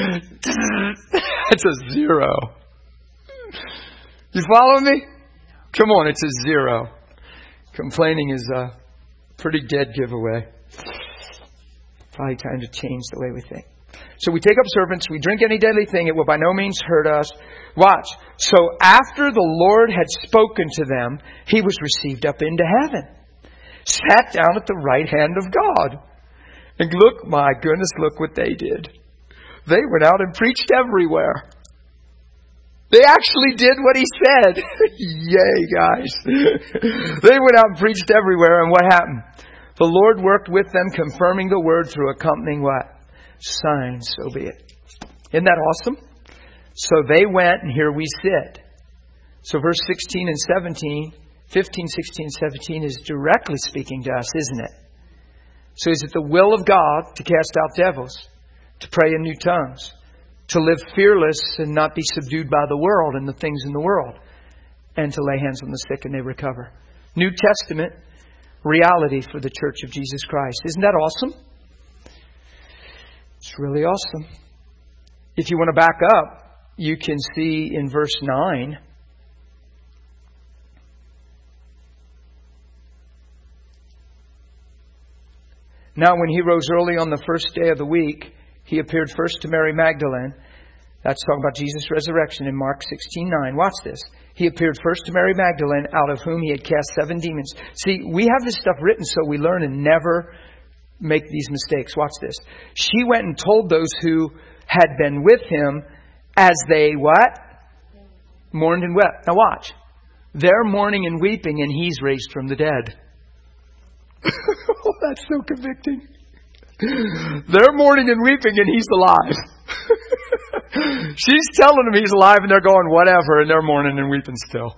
It's a zero. You follow me? Come on, it's a zero. Complaining is a pretty dead giveaway. Probably time to change the way we think. So we take up serpents, we drink any deadly thing, it will by no means hurt us. Watch. So after the Lord had spoken to them, He was received up into heaven, sat down at the right hand of God. And look, my goodness, look what they did. They went out and preached everywhere. They actually did what He said. Yay, guys. They went out and preached everywhere, and what happened? The Lord worked with them, confirming the word through accompanying what? Signs, so be it. Isn't that awesome? So they went, and here we sit. So verse sixteen and seventeen, fifteen, sixteen, seventeen is directly speaking to us, isn't it? So is it the will of God to cast out devils, to pray in new tongues, to live fearless and not be subdued by the world and the things in the world, and to lay hands on the sick and they recover? New Testament reality for the Church of Jesus Christ. Isn't that awesome? It's really awesome. If you want to back up, you can see in verse nine. Now when He rose early on the first day of the week, He appeared first to Mary Magdalene. That's talking about Jesus' resurrection in Mark sixteen nine. Watch this. He appeared first to Mary Magdalene, out of whom He had cast seven demons. See, we have this stuff written so we learn and never make these mistakes. Watch this. She went and told those who had been with Him as they, what? Mourned and wept. Now watch. They're mourning and weeping and He's raised from the dead. Oh, that's so convicting. They're mourning and weeping and He's alive. She's telling them He's alive and they're going, whatever, and they're mourning and weeping still.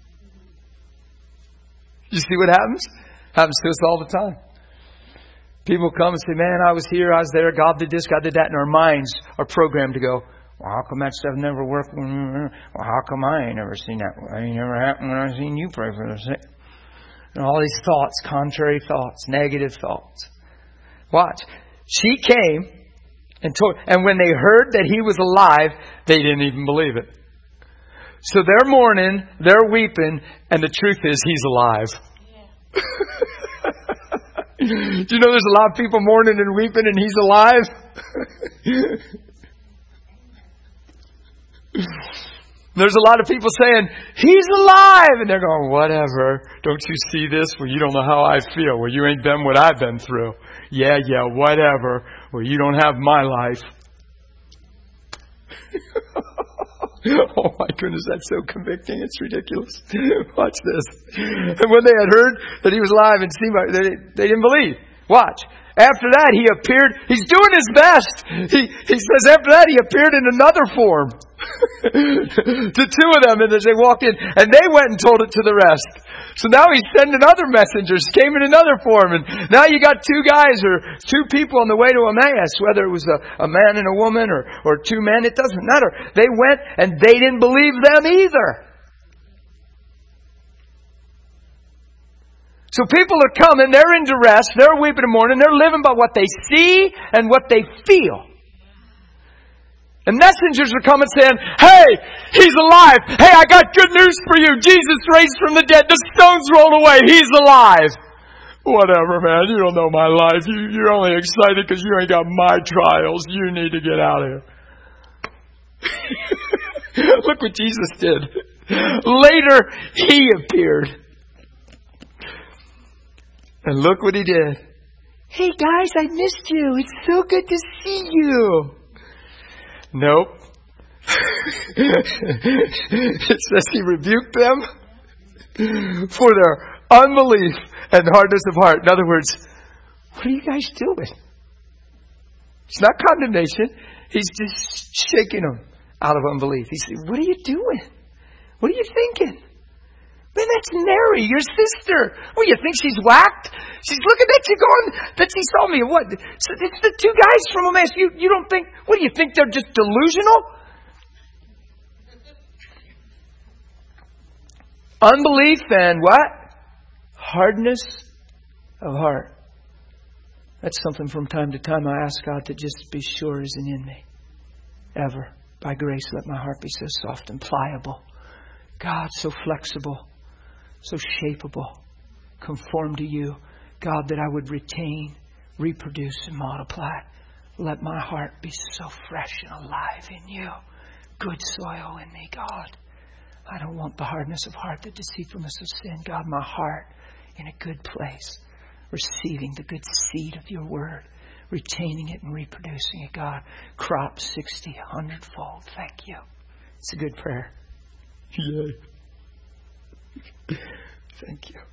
You see what happens? Happens to us all the time. People come and say, man, I was here, I was there, God did this, God did that. And our minds are programmed to go, well, how come that stuff never worked? Well, how come I ain't never seen that? It ain't never happened when I seen you pray for the sick. And all these thoughts, contrary thoughts, negative thoughts. Watch. She came and told, and when they heard that He was alive, they didn't even believe it. So they're mourning, they're weeping, and the truth is He's alive. Yeah. Do you know there's a lot of people mourning and weeping and He's alive? There's a lot of people saying, He's alive! And they're going, whatever. Don't you see this? Well, you don't know how I feel. Well, you ain't been what I've been through. Yeah, yeah, whatever. Well, you don't have my life. Oh my goodness, that's so convicting. It's ridiculous. Watch this. And when they had heard that He was alive and seen, they, they didn't believe. Watch. After that, He appeared. He's doing His best. He, he says after that, He appeared in another form to two of them. And as they walked in, and they went and told it to the rest. So now He's sending other messengers, came in another form. And now you got two guys or two people on the way to Emmaus, whether it was a, a man and a woman or, or two men, it doesn't matter. They went and they didn't believe them either. So people are coming, they're in duress, they're weeping and mourning, they're living by what they see and what they feel. And messengers are coming saying, hey, He's alive. Hey, I got good news for you. Jesus raised from the dead. The stones rolled away. He's alive. Whatever, man. You don't know my life. You, you're only excited because you ain't got my trials. You need to get out of here. Look what Jesus did. Later, He appeared. And look what He did. Hey guys, I missed you. It's so good to see you. Nope. It says He rebuked them for their unbelief and hardness of heart. In other words, what are you guys doing? It's not condemnation. He's just shaking them out of unbelief. He said, what are you doing? What are you thinking? Man, that's Mary, your sister. Well, you think she's whacked? She's looking at you going, that she saw me. What? So it's the two guys from Emmaus. You, you don't think, what do you think, they're just delusional? Unbelief and what? Hardness of heart. That's something from time to time I ask God to just be sure isn't in me. Ever. By grace, let my heart be so soft and pliable. God, so flexible. so shapeable, conform to you. God, that I would retain, reproduce, and multiply. Let my heart be so fresh and alive in you. Good soil in me, God. I don't want the hardness of heart, the deceitfulness of sin. God, my heart in a good place, receiving the good seed of your word, retaining it and reproducing it, God. Crop sixty, hundredfold. Thank you. It's a good prayer. Yay. Thank you.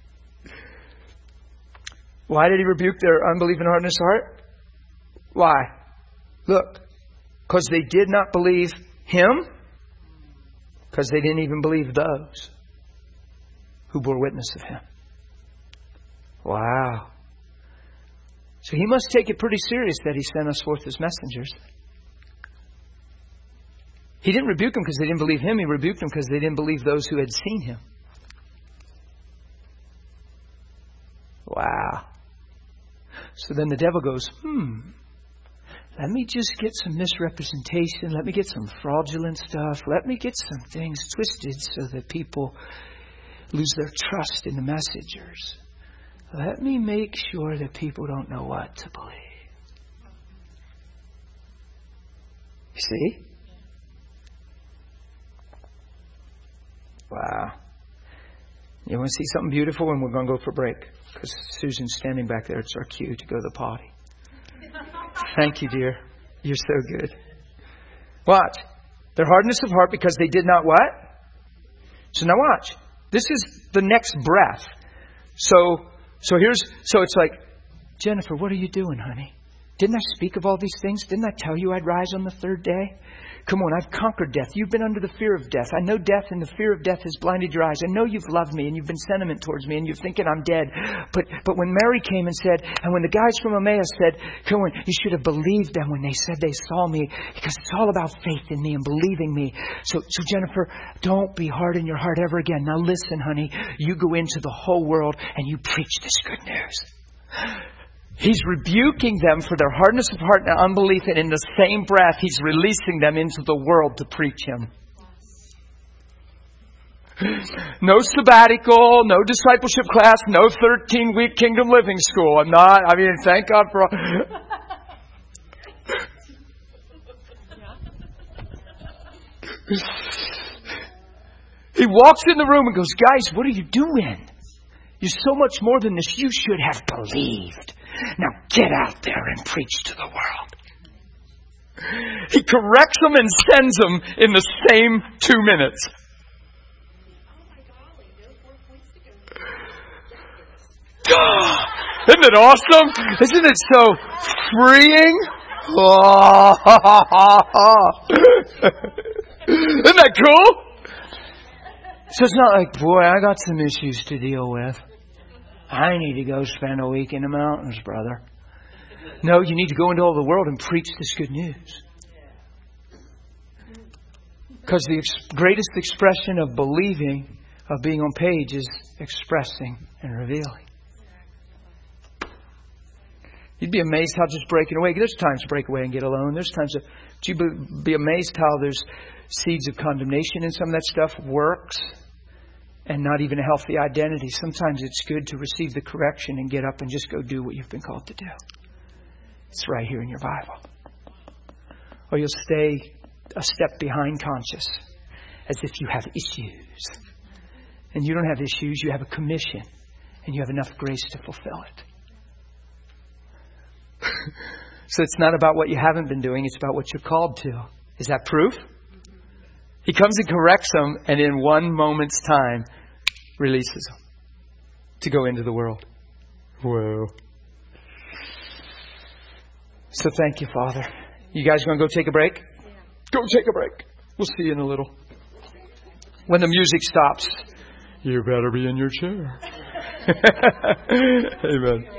Why did he rebuke their unbelief and hardness of heart? Why? Look, because they did not believe him, because they didn't even believe those who bore witness of him. Wow. So he must take it pretty serious that he sent us forth as messengers. He didn't rebuke them because they didn't believe him. He rebuked them because they didn't believe those who had seen him. Wow. So then the devil goes, hmm, let me just get some misrepresentation. Let me get some fraudulent stuff. Let me get some things twisted so that people lose their trust in the messengers. Let me make sure that people don't know what to believe. You see? Wow. You want to see something beautiful? And we're going to go for break. Because Susan's standing back there. It's our cue to go to the potty. Thank you, dear. You're so good. Watch. Their hardness of heart because they did not what? So now watch. This is the next breath. So, so here's, so it's like, Jennifer, what are you doing, honey? Didn't I speak of all these things? Didn't I tell you I'd rise on the third day? Come on, I've conquered death. You've been under the fear of death. I know death and the fear of death has blinded your eyes. I know you've loved me and you've been sentiment towards me and you're thinking I'm dead. But but when Mary came and said, and when the guys from Emmaus said, come on, you should have believed them when they said they saw me, because it's all about faith in me and believing me. So, so Jennifer, don't be hard in your heart ever again. Now listen, honey, you go into the whole world and you preach this good news. He's rebuking them for their hardness of heart and unbelief, and in the same breath, He's releasing them into the world to preach Him. No sabbatical, no discipleship class, no thirteen-week kingdom living school. I'm not, I mean, thank God for all. He walks in the room and goes, guys, what are you doing? You're so much more than this. You should have believed. Now get out there and preach to the world. He corrects them and sends them in the same two minutes. Isn't it awesome? Isn't it so freeing? Isn't that cool? So it's not like, boy, I got some issues to deal with. I need to go spend a week in the mountains, brother. No, you need to go into all the world and preach this good news. Because the ex- greatest expression of believing, of being on page, is expressing and revealing. You'd be amazed how just breaking away. There's times to break away and get alone. There's times to, you'd be amazed how there's seeds of condemnation and some of that stuff works. And not even a healthy identity. Sometimes it's good to receive the correction and get up and just go do what you've been called to do. It's right here in your Bible. Or you'll stay a step behind conscious, as if you have issues. And you don't have issues, you have a commission. And you have enough grace to fulfill it. So it's not about what you haven't been doing, it's about what you're called to. Is that proof? He comes and corrects them, and in one moment's time, releases them to go into the world. Whoa. So thank you, Father. You guys going to go take a break? Yeah. Go take a break. We'll see you in a little. When the music stops, you better be in your chair. Amen.